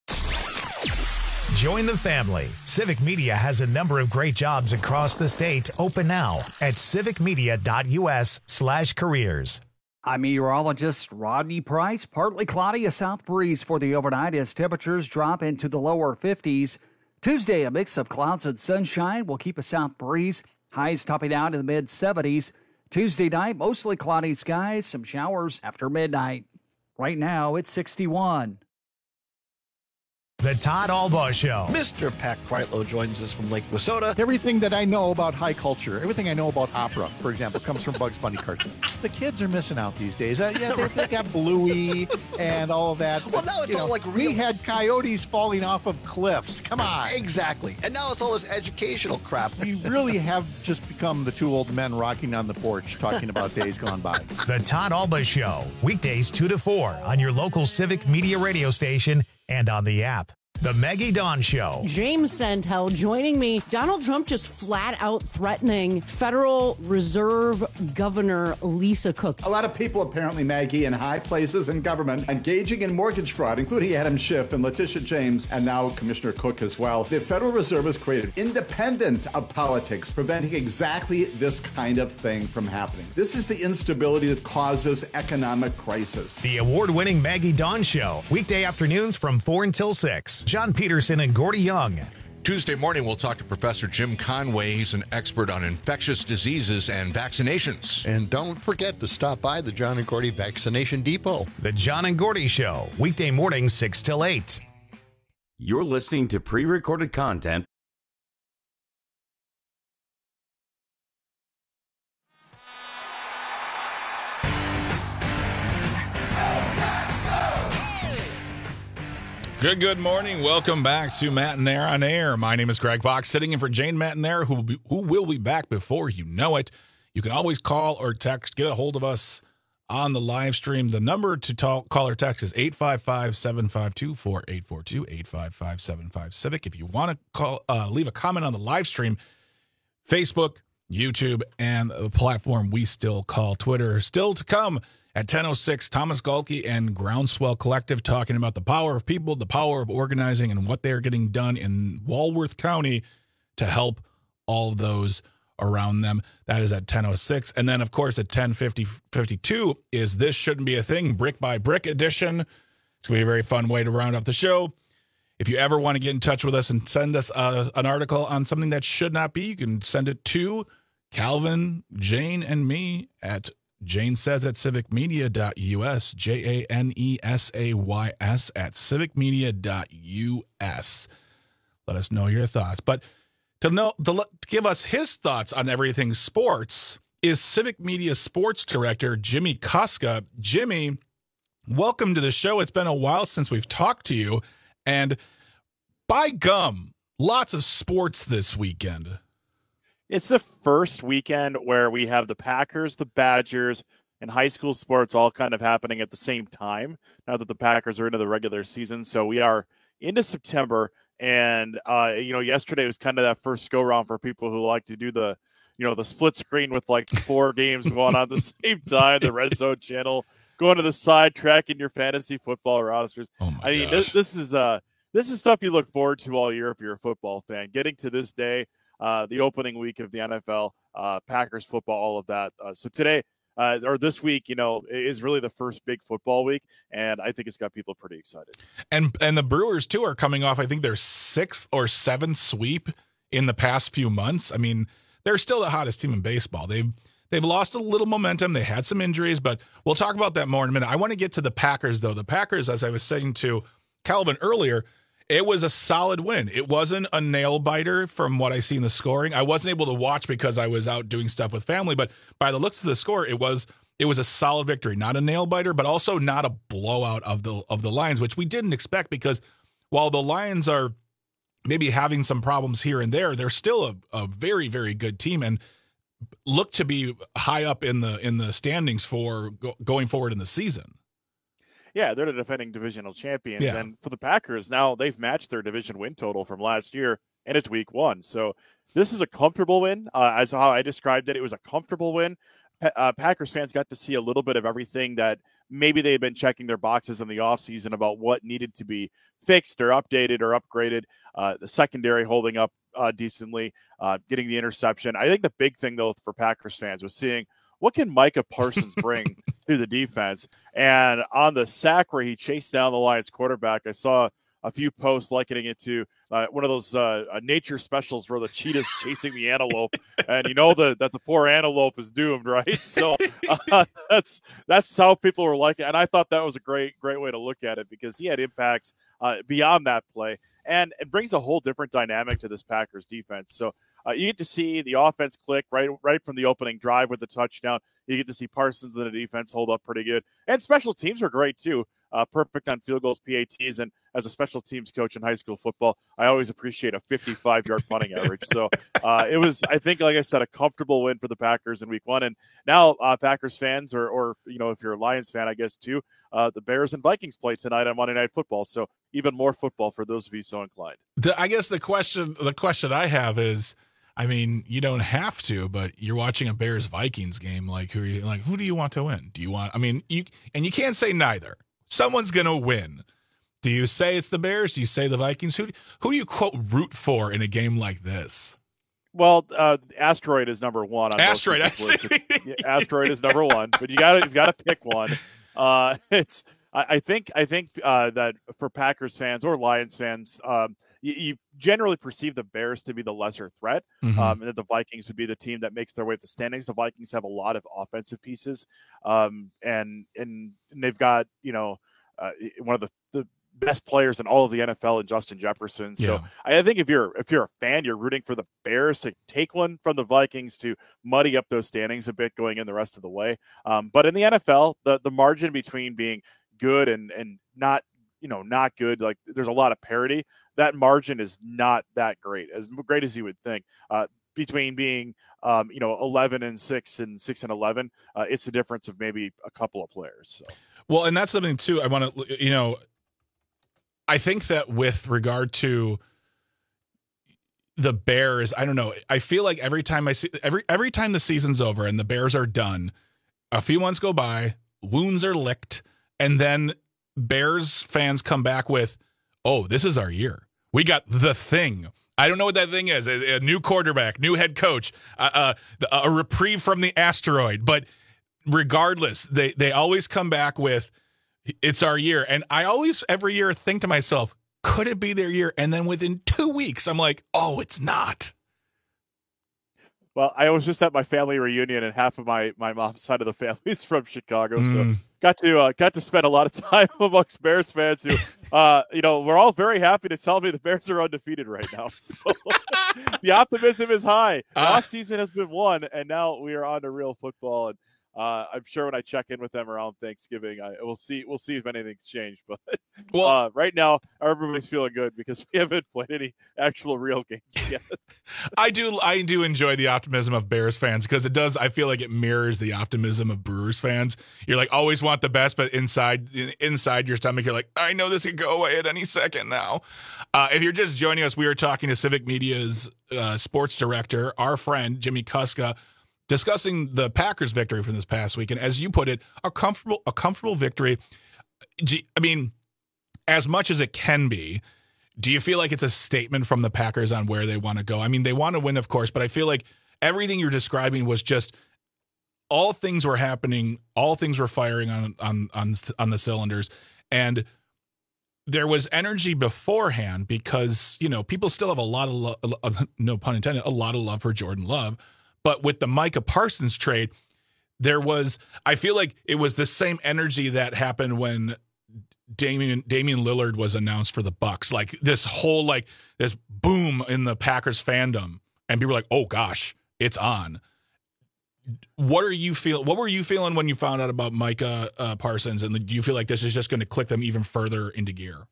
Join the family. Civic Media has a number of great jobs across the state. Open now at civicmedia.us/careers. I'm meteorologist Rodney Price. Partly cloudy, a south breeze for the overnight as temperatures drop into the lower 50s. Tuesday, a mix of clouds and sunshine will keep a south breeze. Highs topping out in the mid-70s. Tuesday night, mostly cloudy skies, some showers after midnight. Right now, it's 61. The Todd Albaugh Show. Mr. Pat Kreitlow joins us from Lake Wissota. Everything that I know about high culture, everything I know about opera, for example, comes from Bugs Bunny cartoons. The kids are missing out these days. They got Bluey and all of that. Well, now it's all like real. We had coyotes falling off of cliffs. Come on. Exactly. And now it's all this educational crap. We really have just become the two old men rocking on the porch talking about days gone by. The Todd Albaugh Show. Weekdays 2 to 4 on your local Civic Media radio station and on the app. The Maggie Dawn Show. James Santel joining me. Donald Trump just flat out threatening Federal Reserve Governor Lisa Cook. A lot of people, apparently, Maggie, in high places in government, engaging in mortgage fraud, including Adam Schiff and Letitia James, and now Commissioner Cook as well. The Federal Reserve has created independent of politics, preventing exactly this kind of thing from happening. This is the instability that causes economic crisis. The award-winning Maggie Dawn Show. Weekday afternoons from 4 until 6. John Peterson and Gordy Young. Tuesday morning, we'll talk to Professor Jim Conway. He's an expert on infectious diseases and vaccinations. And don't forget to stop by the John and Gordy Vaccination Depot. The John and Gordy Show. Weekday mornings 6 till 8. You're listening to pre-recorded content. Good morning. Welcome back to Matt and Air on Air. My name is Greg Fox, sitting in for Jane Matt and Air, who will be back before you know it. You can always call or text, get a hold of us on the live stream. The number to call or text is 855-752-4842, 855-755-CIVIC. If you want to leave a comment on the live stream, Facebook, YouTube, and the platform we still call Twitter. Still to come at 10:06, Thomas Galke and Groundswell Collective talking about the power of people, the power of organizing, and what they're getting done in Walworth County to help all those around them. That is at 10:06. And then, of course, at 10:52 is This Shouldn't Be a Thing, Brick by Brick edition. It's going to be a very fun way to round up the show. If you ever want to get in touch with us and send us an article on something that should not be, you can send it to Calvin, Jane, and me at janesays@civicmedia.us, JANESAYS at civicmedia.us. Let us know your thoughts. But to give us his thoughts on everything sports is Civic Media Sports Director Jimmy Koska. Jimmy, welcome to the show. It's been a while since we've talked to you, and by gum, lots of sports this weekend. It's the first weekend where we have the Packers, the Badgers, and high school sports all kind of happening at the same time now that the Packers are into the regular season. So we are into September, and yesterday was kind of that first go round for people who like to do the split screen with like 4 games going on at the same time, the Red Zone channel, going to the side, tracking your fantasy football rosters. This is stuff you look forward to all year if you're a football fan. Getting to this day, the opening week of the NFL, Packers football, all of that. So today, or this week, is really the first big football week, and I think it's got people pretty excited. And the Brewers, too, are coming off, I think, their 6th or 7th sweep in the past few months. I mean, they're still the hottest team in baseball. They've lost a little momentum. They had some injuries, but we'll talk about that more in a minute. I want to get to the Packers, though. The Packers, as I was saying to Calvin earlier, it was a solid win. It wasn't a nail biter from what I see in the scoring. I wasn't able to watch because I was out doing stuff with family, but by the looks of the score, it was a solid victory. Not a nail biter, but also not a blowout of the Lions, which we didn't expect, because while the Lions are maybe having some problems here and there, they're still a very, very good team and look to be high up in the standings for going forward in the season. Yeah, they're the defending divisional champions. Yeah. And for the Packers, now they've matched their division win total from last year, and it's week 1. So this is a comfortable win. As how I described it, it was a comfortable win. Packers fans got to see a little bit of everything that maybe they had been checking their boxes in the offseason about what needed to be fixed or updated or upgraded. The secondary holding up decently, getting the interception. I think the big thing, though, for Packers fans was seeing what can Micah Parsons bring to the defense. And on the sack where he chased down the Lions quarterback, I saw a few posts likening it to one of those nature specials where the cheetah's chasing the antelope, and that the poor antelope is doomed, right? So that's how people were like it. And I thought that was a great way to look at it, because he had impacts beyond that play, and it brings a whole different dynamic to this Packers defense. So you get to see the offense click right from the opening drive with the touchdown. You get to see Parsons and the defense hold up pretty good, and special teams are great too. Perfect on field goals, PATs, and as a special teams coach in high school football, I always appreciate a 55-yard punting average. So it was, I think, like I said, a comfortable win for the Packers in week 1. And now Packers fans, or if you're a Lions fan, I guess too, the Bears and Vikings play tonight on Monday Night Football. So even more football for those of you so inclined. I guess the question I have is, I mean, you don't have to, but you're watching a Bears-Vikings game. Who do you want to win? Do you want? I mean, you can't say neither. Someone's going to win. Do you say it's the Bears? Do you say the Vikings? Who do you, quote, root for in a game like this? Well, Asteroid is number 1. On Asteroid, Asteroid is number 1, but you've got to pick one. I think that for Packers fans or Lions fans, you generally perceive the Bears to be the lesser threat, and that the Vikings would be the team that makes their way up the standings. The Vikings have a lot of offensive pieces, and they've got one of the best players in all of the NFL and Justin Jefferson. So I think if you're a fan, you're rooting for the Bears to take one from the Vikings to muddy up those standings a bit going in the rest of the way. But in the NFL, the margin between being good and not, not good, like there's a lot of parity. That margin is not that great as you would think. Between being 11-6 and 6-11, it's the difference of maybe a couple of players. So. Well, and that's something too. I want to, I think that with regard to the Bears, I don't know. I feel like every time I see every time the season's over and the Bears are done, a few months go by, wounds are licked, and then Bears fans come back with, "Oh, this is our year. We got the thing." I don't know what that thing is. A new quarterback, new head coach, a reprieve from the asteroid. But regardless, they always come back with, it's our year. And I always, every year, think to myself, could it be their year? And then within 2 weeks, I'm like, oh, it's not. Well, I was just at my family reunion, and half of my mom's side of the family is from Chicago. So got to spend a lot of time amongst Bears fans who, we're all very happy to tell me the Bears are undefeated right now. So the optimism is high. The offseason has been won, and now we are on to real football. And I'm sure when I check in with them around Thanksgiving, we'll see if anything's changed. But right now, everybody's feeling good because we haven't played any actual real games yet. I do enjoy the optimism of Bears fans because it does. I feel like it mirrors the optimism of Brewers fans. You're like always want the best, but inside your stomach, you're like, I know this could go away at any second now. If you're just joining us, we are talking to Civic Media's sports director, our friend Jimmy Kuska, discussing the Packers' victory from this past week. And as you put it, a comfortable victory. I mean, as much as it can be, do you feel like it's a statement from the Packers on where they want to go? I mean, they want to win, of course, but I feel like everything you're describing was just all things were happening, all things were firing on the cylinders, and there was energy beforehand because, people still have a lot of love, no pun intended, a lot of love for Jordan Love. But with the Micah Parsons trade, I feel like it was the same energy that happened when Damian Lillard was announced for the Bucks. Like this whole, this boom in the Packers fandom. And people were like, oh gosh, it's on. What were you feeling when you found out about Micah Parsons? And do you feel like this is just going to click them even further into gear?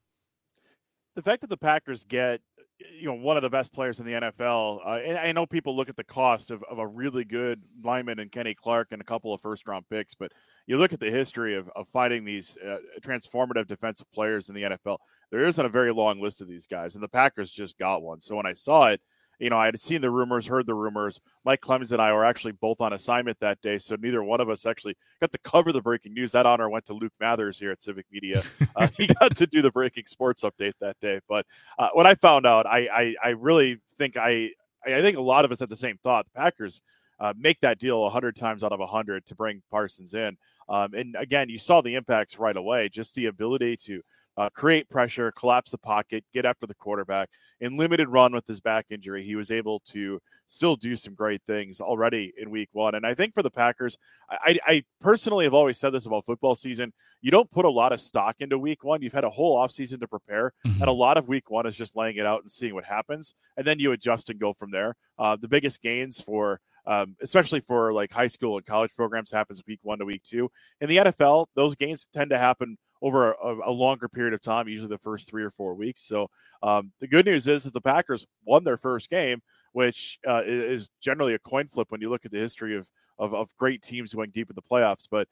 The fact that the Packers get, one of the best players in the NFL. And I know people look at the cost of a really good lineman in Kenny Clark and a couple of first-round picks, but you look at the history of finding these transformative defensive players in the NFL, there isn't a very long list of these guys, and the Packers just got one. So when I saw it, I had seen the rumors, heard the rumors. Mike Clemens and I were actually both on assignment that day, so neither one of us actually got to cover the breaking news. That honor went to Luke Mathers here at Civic Media. He got to do the breaking sports update that day. But when I found out, I really think I think a lot of us had the same thought. The Packers make that deal 100 times out of 100 to bring Parsons in. And again, you saw the impacts right away, just the ability to create pressure, collapse the pocket, get after the quarterback. In limited run with his back injury, he was able to still do some great things already in week one. And I think for the Packers, I personally have always said this about football season. You don't put a lot of stock into week one. You've had a whole offseason to prepare. Mm-hmm. And a lot of week one is just laying it out and seeing what happens. And then you adjust and go from there. The biggest gains for especially for like high school and college programs happens week 1 to week 2. In the NFL, those gains tend to happen over a longer period of time, usually the first 3 or 4 weeks. So the good news is that the Packers won their first game, which is generally a coin flip when you look at the history of great teams going deep in the playoffs. But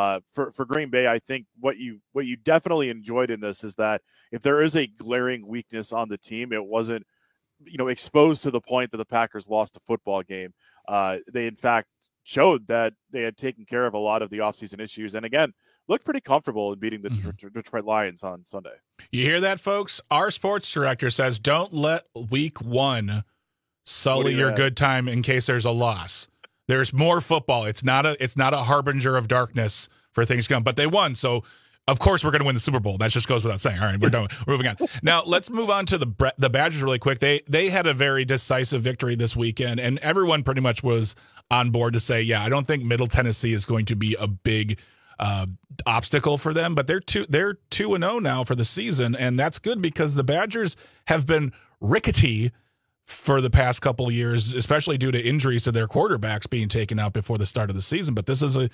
for Green Bay, I think what you definitely enjoyed in this is that if there is a glaring weakness on the team, it wasn't exposed to the point that the Packers lost a football game. They in fact showed that they had taken care of a lot of the offseason issues, and again, looked pretty comfortable in beating the Detroit Lions on Sunday. You hear that, folks? Our sports director says don't let week 1 sully your good time in case there's a loss. There's more football. It's not a harbinger of darkness for things to come. But they won, so of course we're going to win the Super Bowl. That just goes without saying. All right, we're done. We're moving on. Now let's move on to the Badgers really quick. They had a very decisive victory this weekend, and everyone pretty much was on board to say, yeah, I don't think Middle Tennessee is going to be a big obstacle for them. But they're 2-0 now for the season, and that's good because the Badgers have been rickety for the past couple of years, especially due to injuries to their quarterbacks being taken out before the start of the season. But this is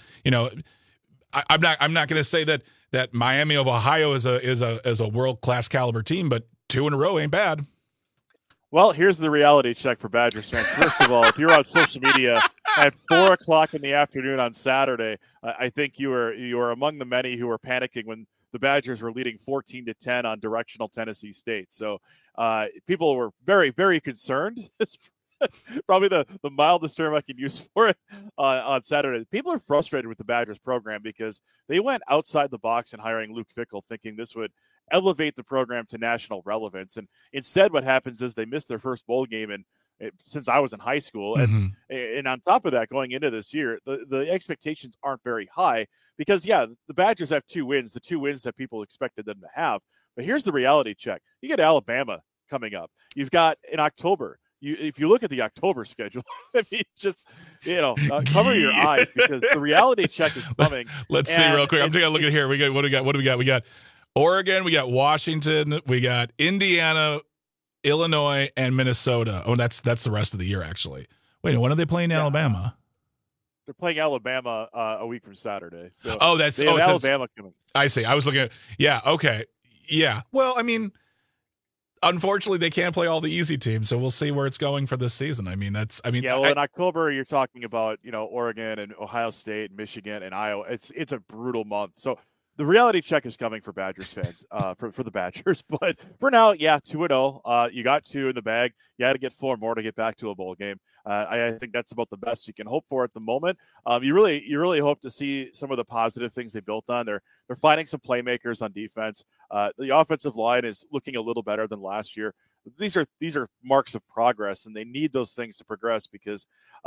I'm not going to say that Miami of Ohio is a world-class caliber team, but 2 in a row ain't bad. Well, here's the reality check for Badgers fans. First of all, if you're on social media at 4 o'clock in the afternoon on Saturday, I think you were among the many who were panicking when the Badgers were leading 14-10 on directional Tennessee State. So people were very, very concerned. It's probably the mildest term I can use for it on Saturday. People are frustrated with the Badgers program because they went outside the box in hiring Luke Fickell, thinking this would elevate the program to national relevance. And instead, what happens is they missed their first bowl game since I was in high school. And on top of that, going into this year, the expectations aren't very high because, the Badgers have 2 wins, the 2 wins that people expected them to have. But here's the reality check. You get Alabama coming up. You've got in October. If you look at the October schedule, I mean, just, cover your eyes because the reality check is coming. Let's see real quick. I'm taking a look at here. What do we got? We got Oregon, we got Washington, we got Indiana, Illinois, and Minnesota. Oh, that's the rest of the year, actually. Wait, when are they playing Alabama? They're playing Alabama a week from Saturday. So Alabama coming. I see. I was looking at okay. Yeah. Well, I mean, unfortunately, they can't play all the easy teams, so we'll see where it's going for this season. In October, you're talking about Oregon and Ohio State, Michigan, and Iowa. It's a brutal month. So the reality check is coming for Badgers fans, for the Badgers. But for now, 2-0. You got 2 in the bag. You had to get 4 more to get back to a bowl game. I think that's about the best you can hope for at the moment. You really hope to see some of the positive things they built on. They're finding some playmakers on defense. The offensive line is looking a little better than last year. These are marks of progress, and they need those things to progress because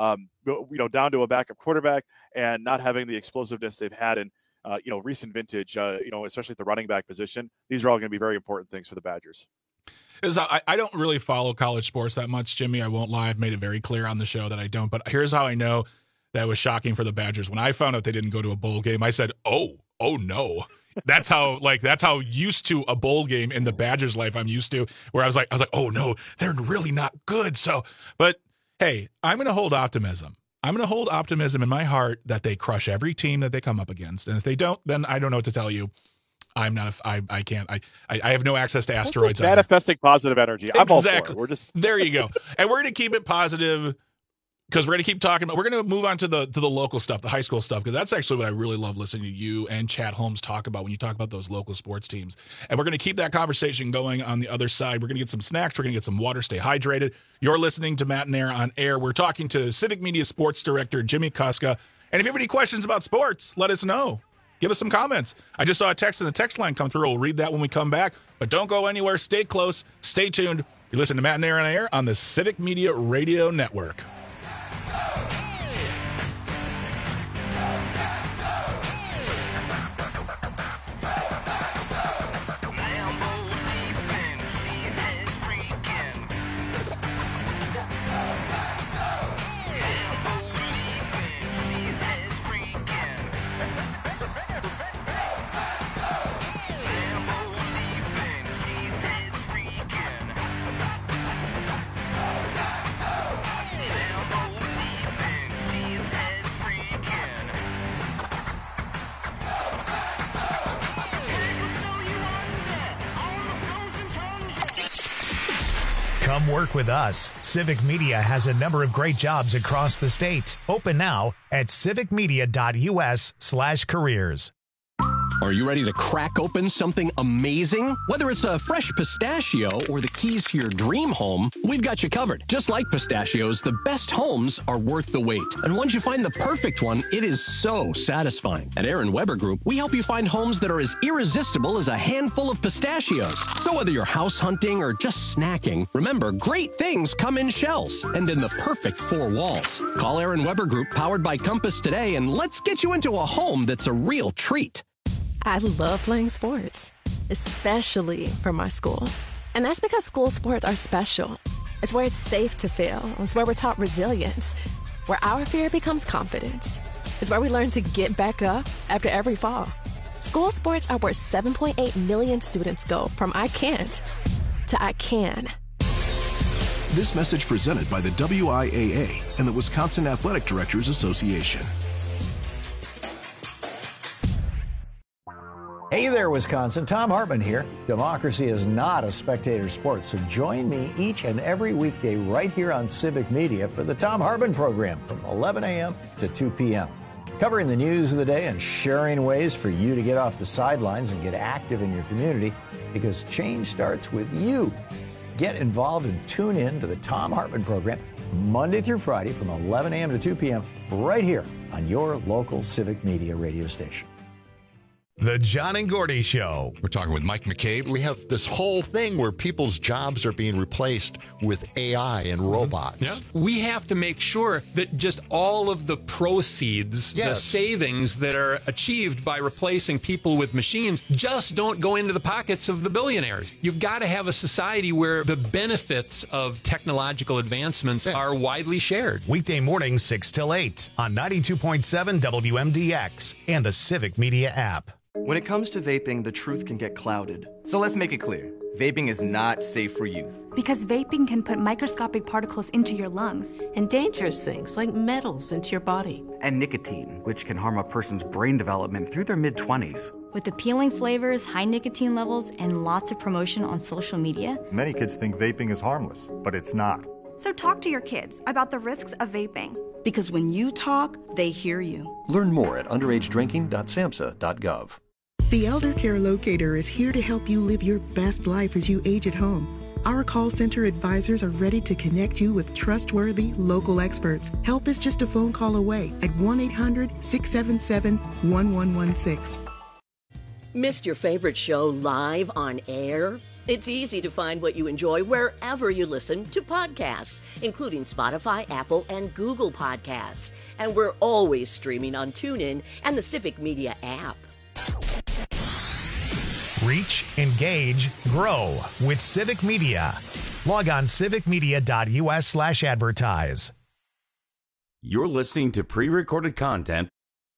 down to a backup quarterback and not having the explosiveness they've had in recent vintage, especially at the running back position. These are all going to be very important things for the Badgers. I don't really follow college sports that much, Jimmy. I won't lie. I've made it very clear on the show that I don't. But here's how I know that was shocking for the Badgers. When I found out they didn't go to a bowl game, I said, oh no. That's how used to a bowl game in the Badgers' life I'm used to, where I was like, oh no, they're really not good. So, but hey, I'm going to hold optimism. I'm going to hold optimism in my heart that they crush every team that they come up against. And if they don't, then I don't know what to tell you. I have no access to asteroids. Manifesting positive energy. I'm all for it. We're just there you go. And we're going to keep it positive because we're going to keep talking about, we're going to move on to the local stuff, the high school stuff, because that's actually what I really love listening to you and Chad Holmes talk about when you talk about those local sports teams. And we're going to keep that conversation going on the other side. We're going to get some snacks. We're going to get some water. Stay hydrated. You're listening to Matt and Air on Air. We're talking to Civic Media Sports Director Jimmy Kuska. And if you have any questions about sports, let us know. Give us some comments. I just saw a text in the text line come through. We'll read that when we come back. But don't go anywhere. Stay close. Stay tuned. You listen to Matt and Air on Air on the Civic Media Radio Network. Come work with us. Civic Media has a number of great jobs across the state. Open now at civicmedia.us/careers. Are you ready to crack open something amazing? Whether it's a fresh pistachio or the keys to your dream home, we've got you covered. Just like pistachios, the best homes are worth the wait. And once you find the perfect one, it is so satisfying. At Aaron Weber Group, we help you find homes that are as irresistible as a handful of pistachios. So whether you're house hunting or just snacking, remember, great things come in shells and in the perfect 4 walls. Call Aaron Weber Group, powered by Compass, today, and let's get you into a home that's a real treat. I love playing sports, especially for my school. And that's because school sports are special. It's where it's safe to fail. It's where we're taught resilience, where our fear becomes confidence. It's where we learn to get back up after every fall. School sports are where 7.8 million students go from I can't to I can. This message presented by the WIAA and the Wisconsin Athletic Directors Association. Hey there, Wisconsin. Tom Hartman here. Democracy is not a spectator sport, so join me each and every weekday right here on Civic Media for the Tom Hartman program from 11 a.m. to 2 p.m. Covering the news of the day and sharing ways for you to get off the sidelines and get active in your community, because change starts with you. Get involved and tune in to the Tom Hartman program Monday through Friday from 11 a.m. to 2 p.m. right here on your local Civic Media radio station. The John and Gordy Show. We're talking with Mike McCabe. We have this whole thing where people's jobs are being replaced with AI and robots. Yeah. We have to make sure that just all of the proceeds, the savings that are achieved by replacing people with machines just don't go into the pockets of the billionaires. You've got to have a society where the benefits of technological advancements are widely shared. Weekday mornings 6 till 8 on 92.7 WMDX and the Civic Media app. When it comes to vaping, the truth can get clouded. So let's make it clear. Vaping is not safe for youth. Because vaping can put microscopic particles into your lungs. And dangerous things like metals into your body. And nicotine, which can harm a person's brain development through their mid-20s. With appealing flavors, high nicotine levels, and lots of promotion on social media. Many kids think vaping is harmless, but it's not. So talk to your kids about the risks of vaping. Because when you talk, they hear you. Learn more at underagedrinking.samhsa.gov. The Elder Care Locator is here to help you live your best life as you age at home. Our call center advisors are ready to connect you with trustworthy local experts. Help is just a phone call away at 1-800-677-1116. Missed your favorite show live on air? It's easy to find what you enjoy wherever you listen to podcasts, including Spotify, Apple, and Google Podcasts. And we're always streaming on TuneIn and the Civic Media app. Reach, engage, grow with Civic Media. Log on civicmedia.us/advertise. You're listening to pre-recorded content.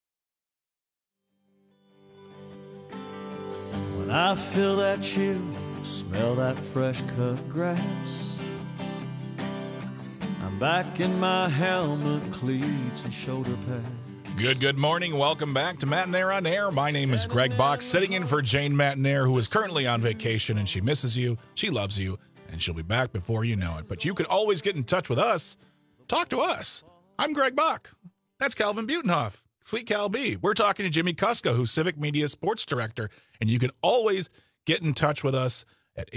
When I feel that chill, smell that fresh cut grass, I'm back in my helmet, cleats, and shoulder pads. Good morning. Welcome back to Matinaire on Air. My name is Greg Bach, sitting in for Jane Matinaire, who is currently on vacation, and she misses you, she loves you, and she'll be back before you know it. But you can always get in touch with us. Talk to us. I'm Greg Bach. That's Calvin Butenhoff, Sweet Cal B. We're talking to Jimmy Kuska, who's Civic Media Sports Director, and you can always get in touch with us at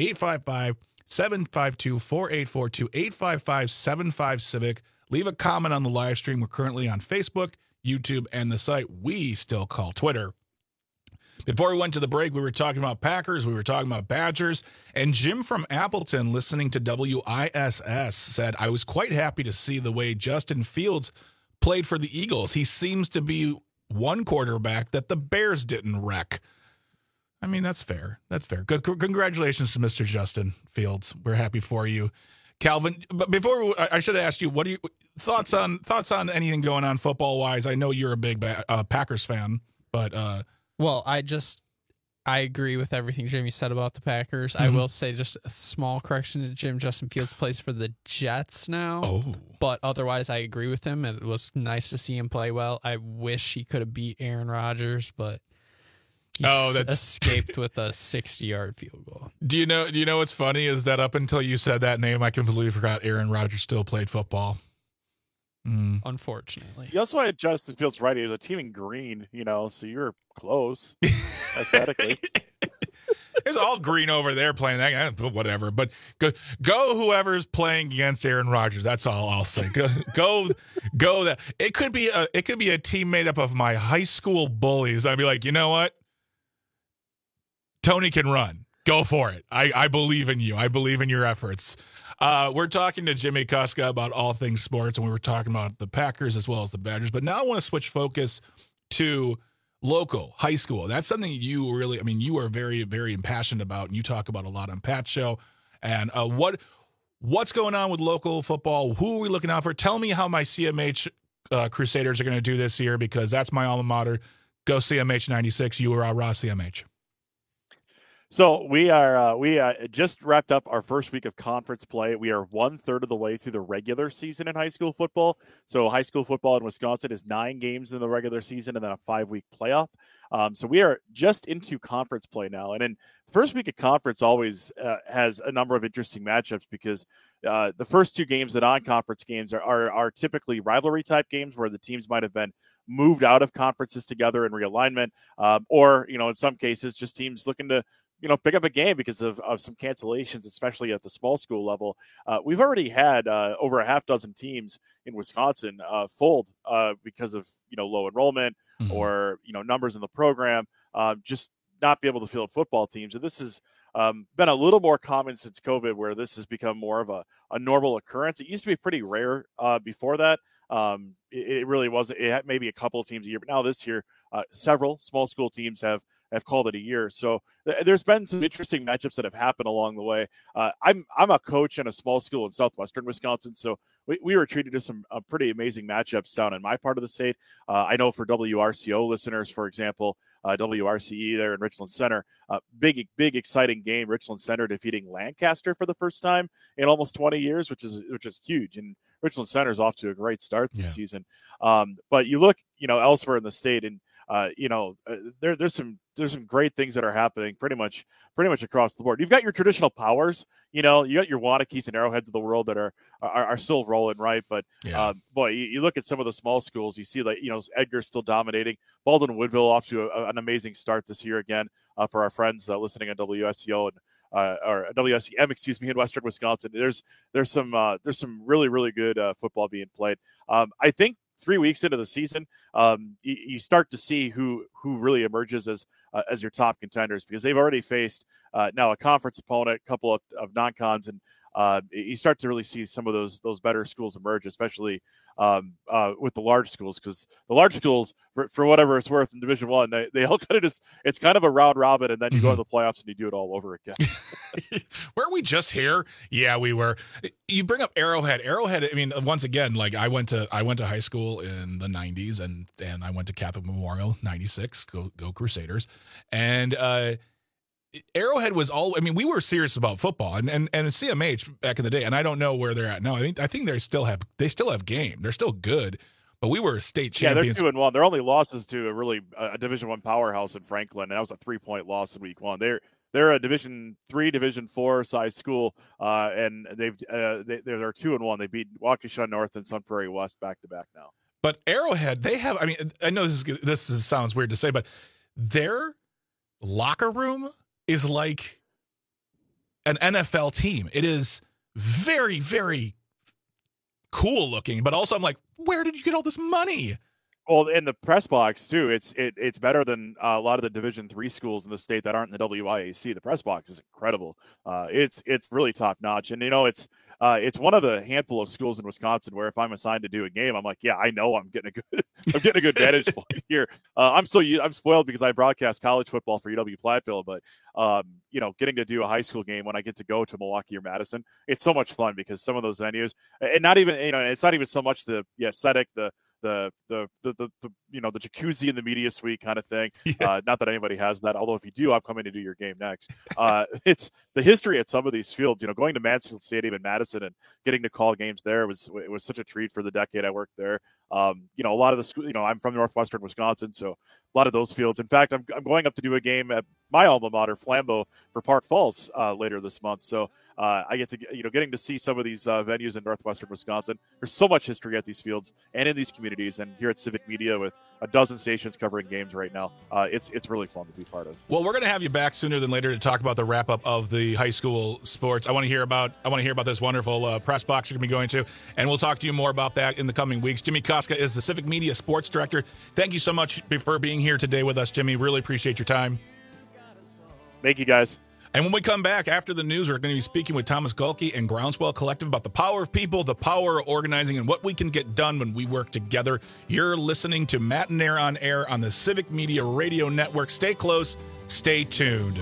855-752-4842, 855-75-CIVIC. Leave a comment on the live stream. We're currently on Facebook, YouTube, and the site we still call Twitter. Before we went to the break, we were talking about Packers, we were talking about Badgers, and Jim from Appleton, listening to WISS, said, I was quite happy to see the way Justin Fields played for the Eagles. He seems to be one quarterback that the Bears didn't wreck. I mean, that's fair. That's fair. Good. Congratulations to Mr. Justin Fields. We're happy for you. Calvin, but before I should have asked you, what are you thoughts on anything going on football wise? I know you're a big Packers fan, but well, I agree with everything Jimmy said about the Packers. Mm-hmm. I will say just a small correction to Jim. Justin Fields plays for the Jets now. Oh, but otherwise, I agree with him. It was nice to see him play well. I wish he could have beat Aaron Rodgers, but he escaped with a 60-yard field goal. Do you know what's funny is that up until you said that name, I completely forgot Aaron Rodgers still played football. Unfortunately. You also had Justin Fields right. He was a team in green, so you're close aesthetically. It's all green over there playing that, whatever. But go whoever's playing against Aaron Rodgers. That's all I'll say. Go that. It could be a team made up of my high school bullies. I'd be like, you know what? Tony can run. Go for it. I believe in you. I believe in your efforts. We're talking to Jimmy Kuska about all things sports, and we were talking about the Packers as well as the Badgers. But now I want to switch focus to local, high school. That's something you really, you are very, very impassioned about, and you talk about a lot on Pat's show. And what's going on with local football? Who are we looking out for? Tell me how my CMH Crusaders are going to do this year, because that's my alma mater. Go CMH 96. You are raw CMH. So we just wrapped up our first week of conference play. We are 1/3 of the way through the regular season in high school football. So high school football in Wisconsin is 9 games in the regular season and then a 5-week playoff. So we are just into conference play now. And then the first week of conference always has a number of interesting matchups, because the first 2 games, the non-conference games, are typically rivalry type games where the teams might have been moved out of conferences together in realignment, or, in some cases, just teams looking to pick up a game because of some cancellations, especially at the small school level. We've already had over a half dozen teams in Wisconsin fold because of, low enrollment or, numbers in the program, just not be able to field football teams. And this has been a little more common since COVID, where this has become more of a normal occurrence. It used to be pretty rare before that. It really wasn't. It had maybe a couple of teams a year, but now this year, several small school teams have called it a year. So there's been some interesting matchups that have happened along the way. I'm a coach in a small school in southwestern Wisconsin, so we were treated to some pretty amazing matchups down in my part of the state. I know for WRCO listeners, for example, WRCE there in Richland Center, big exciting game. Richland Center defeating Lancaster for the first time in almost 20 years, which is huge. And Richland Center is off to a great start this season. But you look, elsewhere in the state, and there's some great things that are happening pretty much across the board. You've got your traditional powers, you got your Wanakees and Arrowheads of the world that are still rolling, right? But boy, you look at some of the small schools, you see Edgar's still dominating. Baldwin Woodville off to an amazing start this year again, for our friends listening on WSCO and or WSCM, in Western Wisconsin. There's some really, really good football being played. I think 3 weeks into the season, you start to see who really emerges as your top contenders, because they've already faced now a conference opponent, a couple of non-cons, and you start to really see some of those better schools emerge, especially with the large schools, because the large schools, for whatever it's worth in Division I, they all kind of just, it's kind of a round robin, and then you go to the playoffs and you do it all over again. Were we just here? Yeah, we were. You bring up Arrowhead. I mean, once again, like I went to high school in the 90s, and I went to Catholic Memorial 96. Go Crusaders. And Arrowhead was we were serious about football, and CMH back in the day, and I don't know where they're at now. I think they still have game. They're still good, but we were state champions. Yeah, they're 2-1. Their only losses to a Division I powerhouse in Franklin, and that was a 3-point loss in week 1. They're a Division III, Division IV size school, and they're 2-1. They beat Waukesha North and Sun Prairie West back to back now. But Arrowhead, they have. I mean, I know this sounds weird to say, but their locker room is like an NFL team. It is very, very cool looking, but also I'm like, where did you get all this money? Well, in the press box too, it's better than a lot of the Division III schools in the state that aren't in the WIAC. The press box is incredible. It's really top notch, and it's one of the handful of schools in Wisconsin where if I'm assigned to do a game, I'm like, yeah, I know I'm getting a good vantage point here. I'm spoiled because I broadcast college football for UW-Platteville, but getting to do a high school game when I get to go to Milwaukee or Madison, it's so much fun because some of those venues, and not even it's not even so much the aesthetic, the jacuzzi in the media suite kind of thing. Yeah. Not that anybody has that, although if you do, I'm coming to do your game next. It's the history at some of these fields. Going to Mansfield Stadium in Madison and getting to call games there was such a treat for the decade I worked there. A lot of the school, I'm from northwestern Wisconsin, so a lot of those fields. In fact, I'm going up to do a game at my alma mater, Flambeau, for Park Falls later this month. So I get to, getting to see some of these venues in northwestern Wisconsin. There's so much history at these fields and in these communities, and here at Civic Media with a dozen stations covering games right now. It's really fun to be part of. Well, we're going to have you back sooner than later to talk about the wrap up of the high school sports. I want to hear about this wonderful press box you're going to be going to, and we'll talk to you more about that in the coming weeks. Jimmy Koska is the Civic Media Sports Director. Thank you so much for being here today with us, Jimmy. Really appreciate your time. Thank you, guys. And when we come back after the news, we're going to be speaking with Thomas Gulke and Groundswell Collective about the power of people, the power of organizing, and what we can get done when we work together. You're listening to Matt and Air on Air on the Civic Media Radio Network. Stay close. Stay tuned.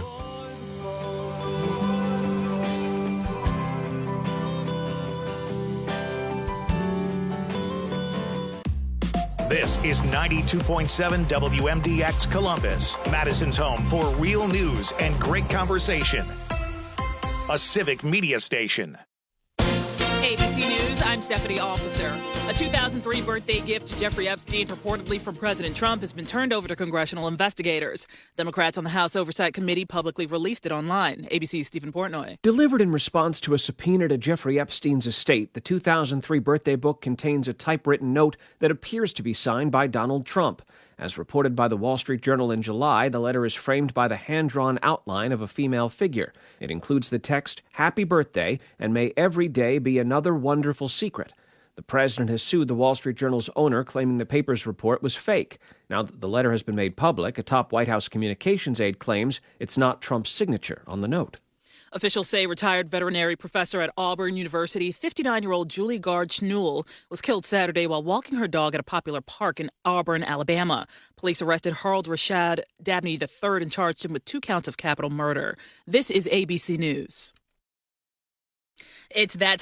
This is 92.7 WMDX Columbus, Madison's home for real news and great conversation. A civic media station. ABC News, I'm Stephanie Officer. A 2003 birthday gift to Jeffrey Epstein, purportedly from President Trump, has been turned over to congressional investigators. Democrats on the House Oversight Committee publicly released it online. ABC's Stephen Portnoy. Delivered in response to a subpoena to Jeffrey Epstein's estate, the 2003 birthday book contains a typewritten note that appears to be signed by Donald Trump. As reported by the Wall Street Journal in July, the letter is framed by the hand-drawn outline of a female figure. It includes the text, "Happy birthday, and may every day be another wonderful secret." The president has sued the Wall Street Journal's owner, claiming the paper's report was fake. Now that the letter has been made public, a top White House communications aide claims it's not Trump's signature on the note. Officials say retired veterinary professor at Auburn University, 59-year-old Julie Gard Schnull, was killed Saturday while walking her dog at a popular park in Auburn, Alabama. Police arrested Harold Rashad Dabney III and charged him with 2 counts of capital murder. This is ABC News. It's that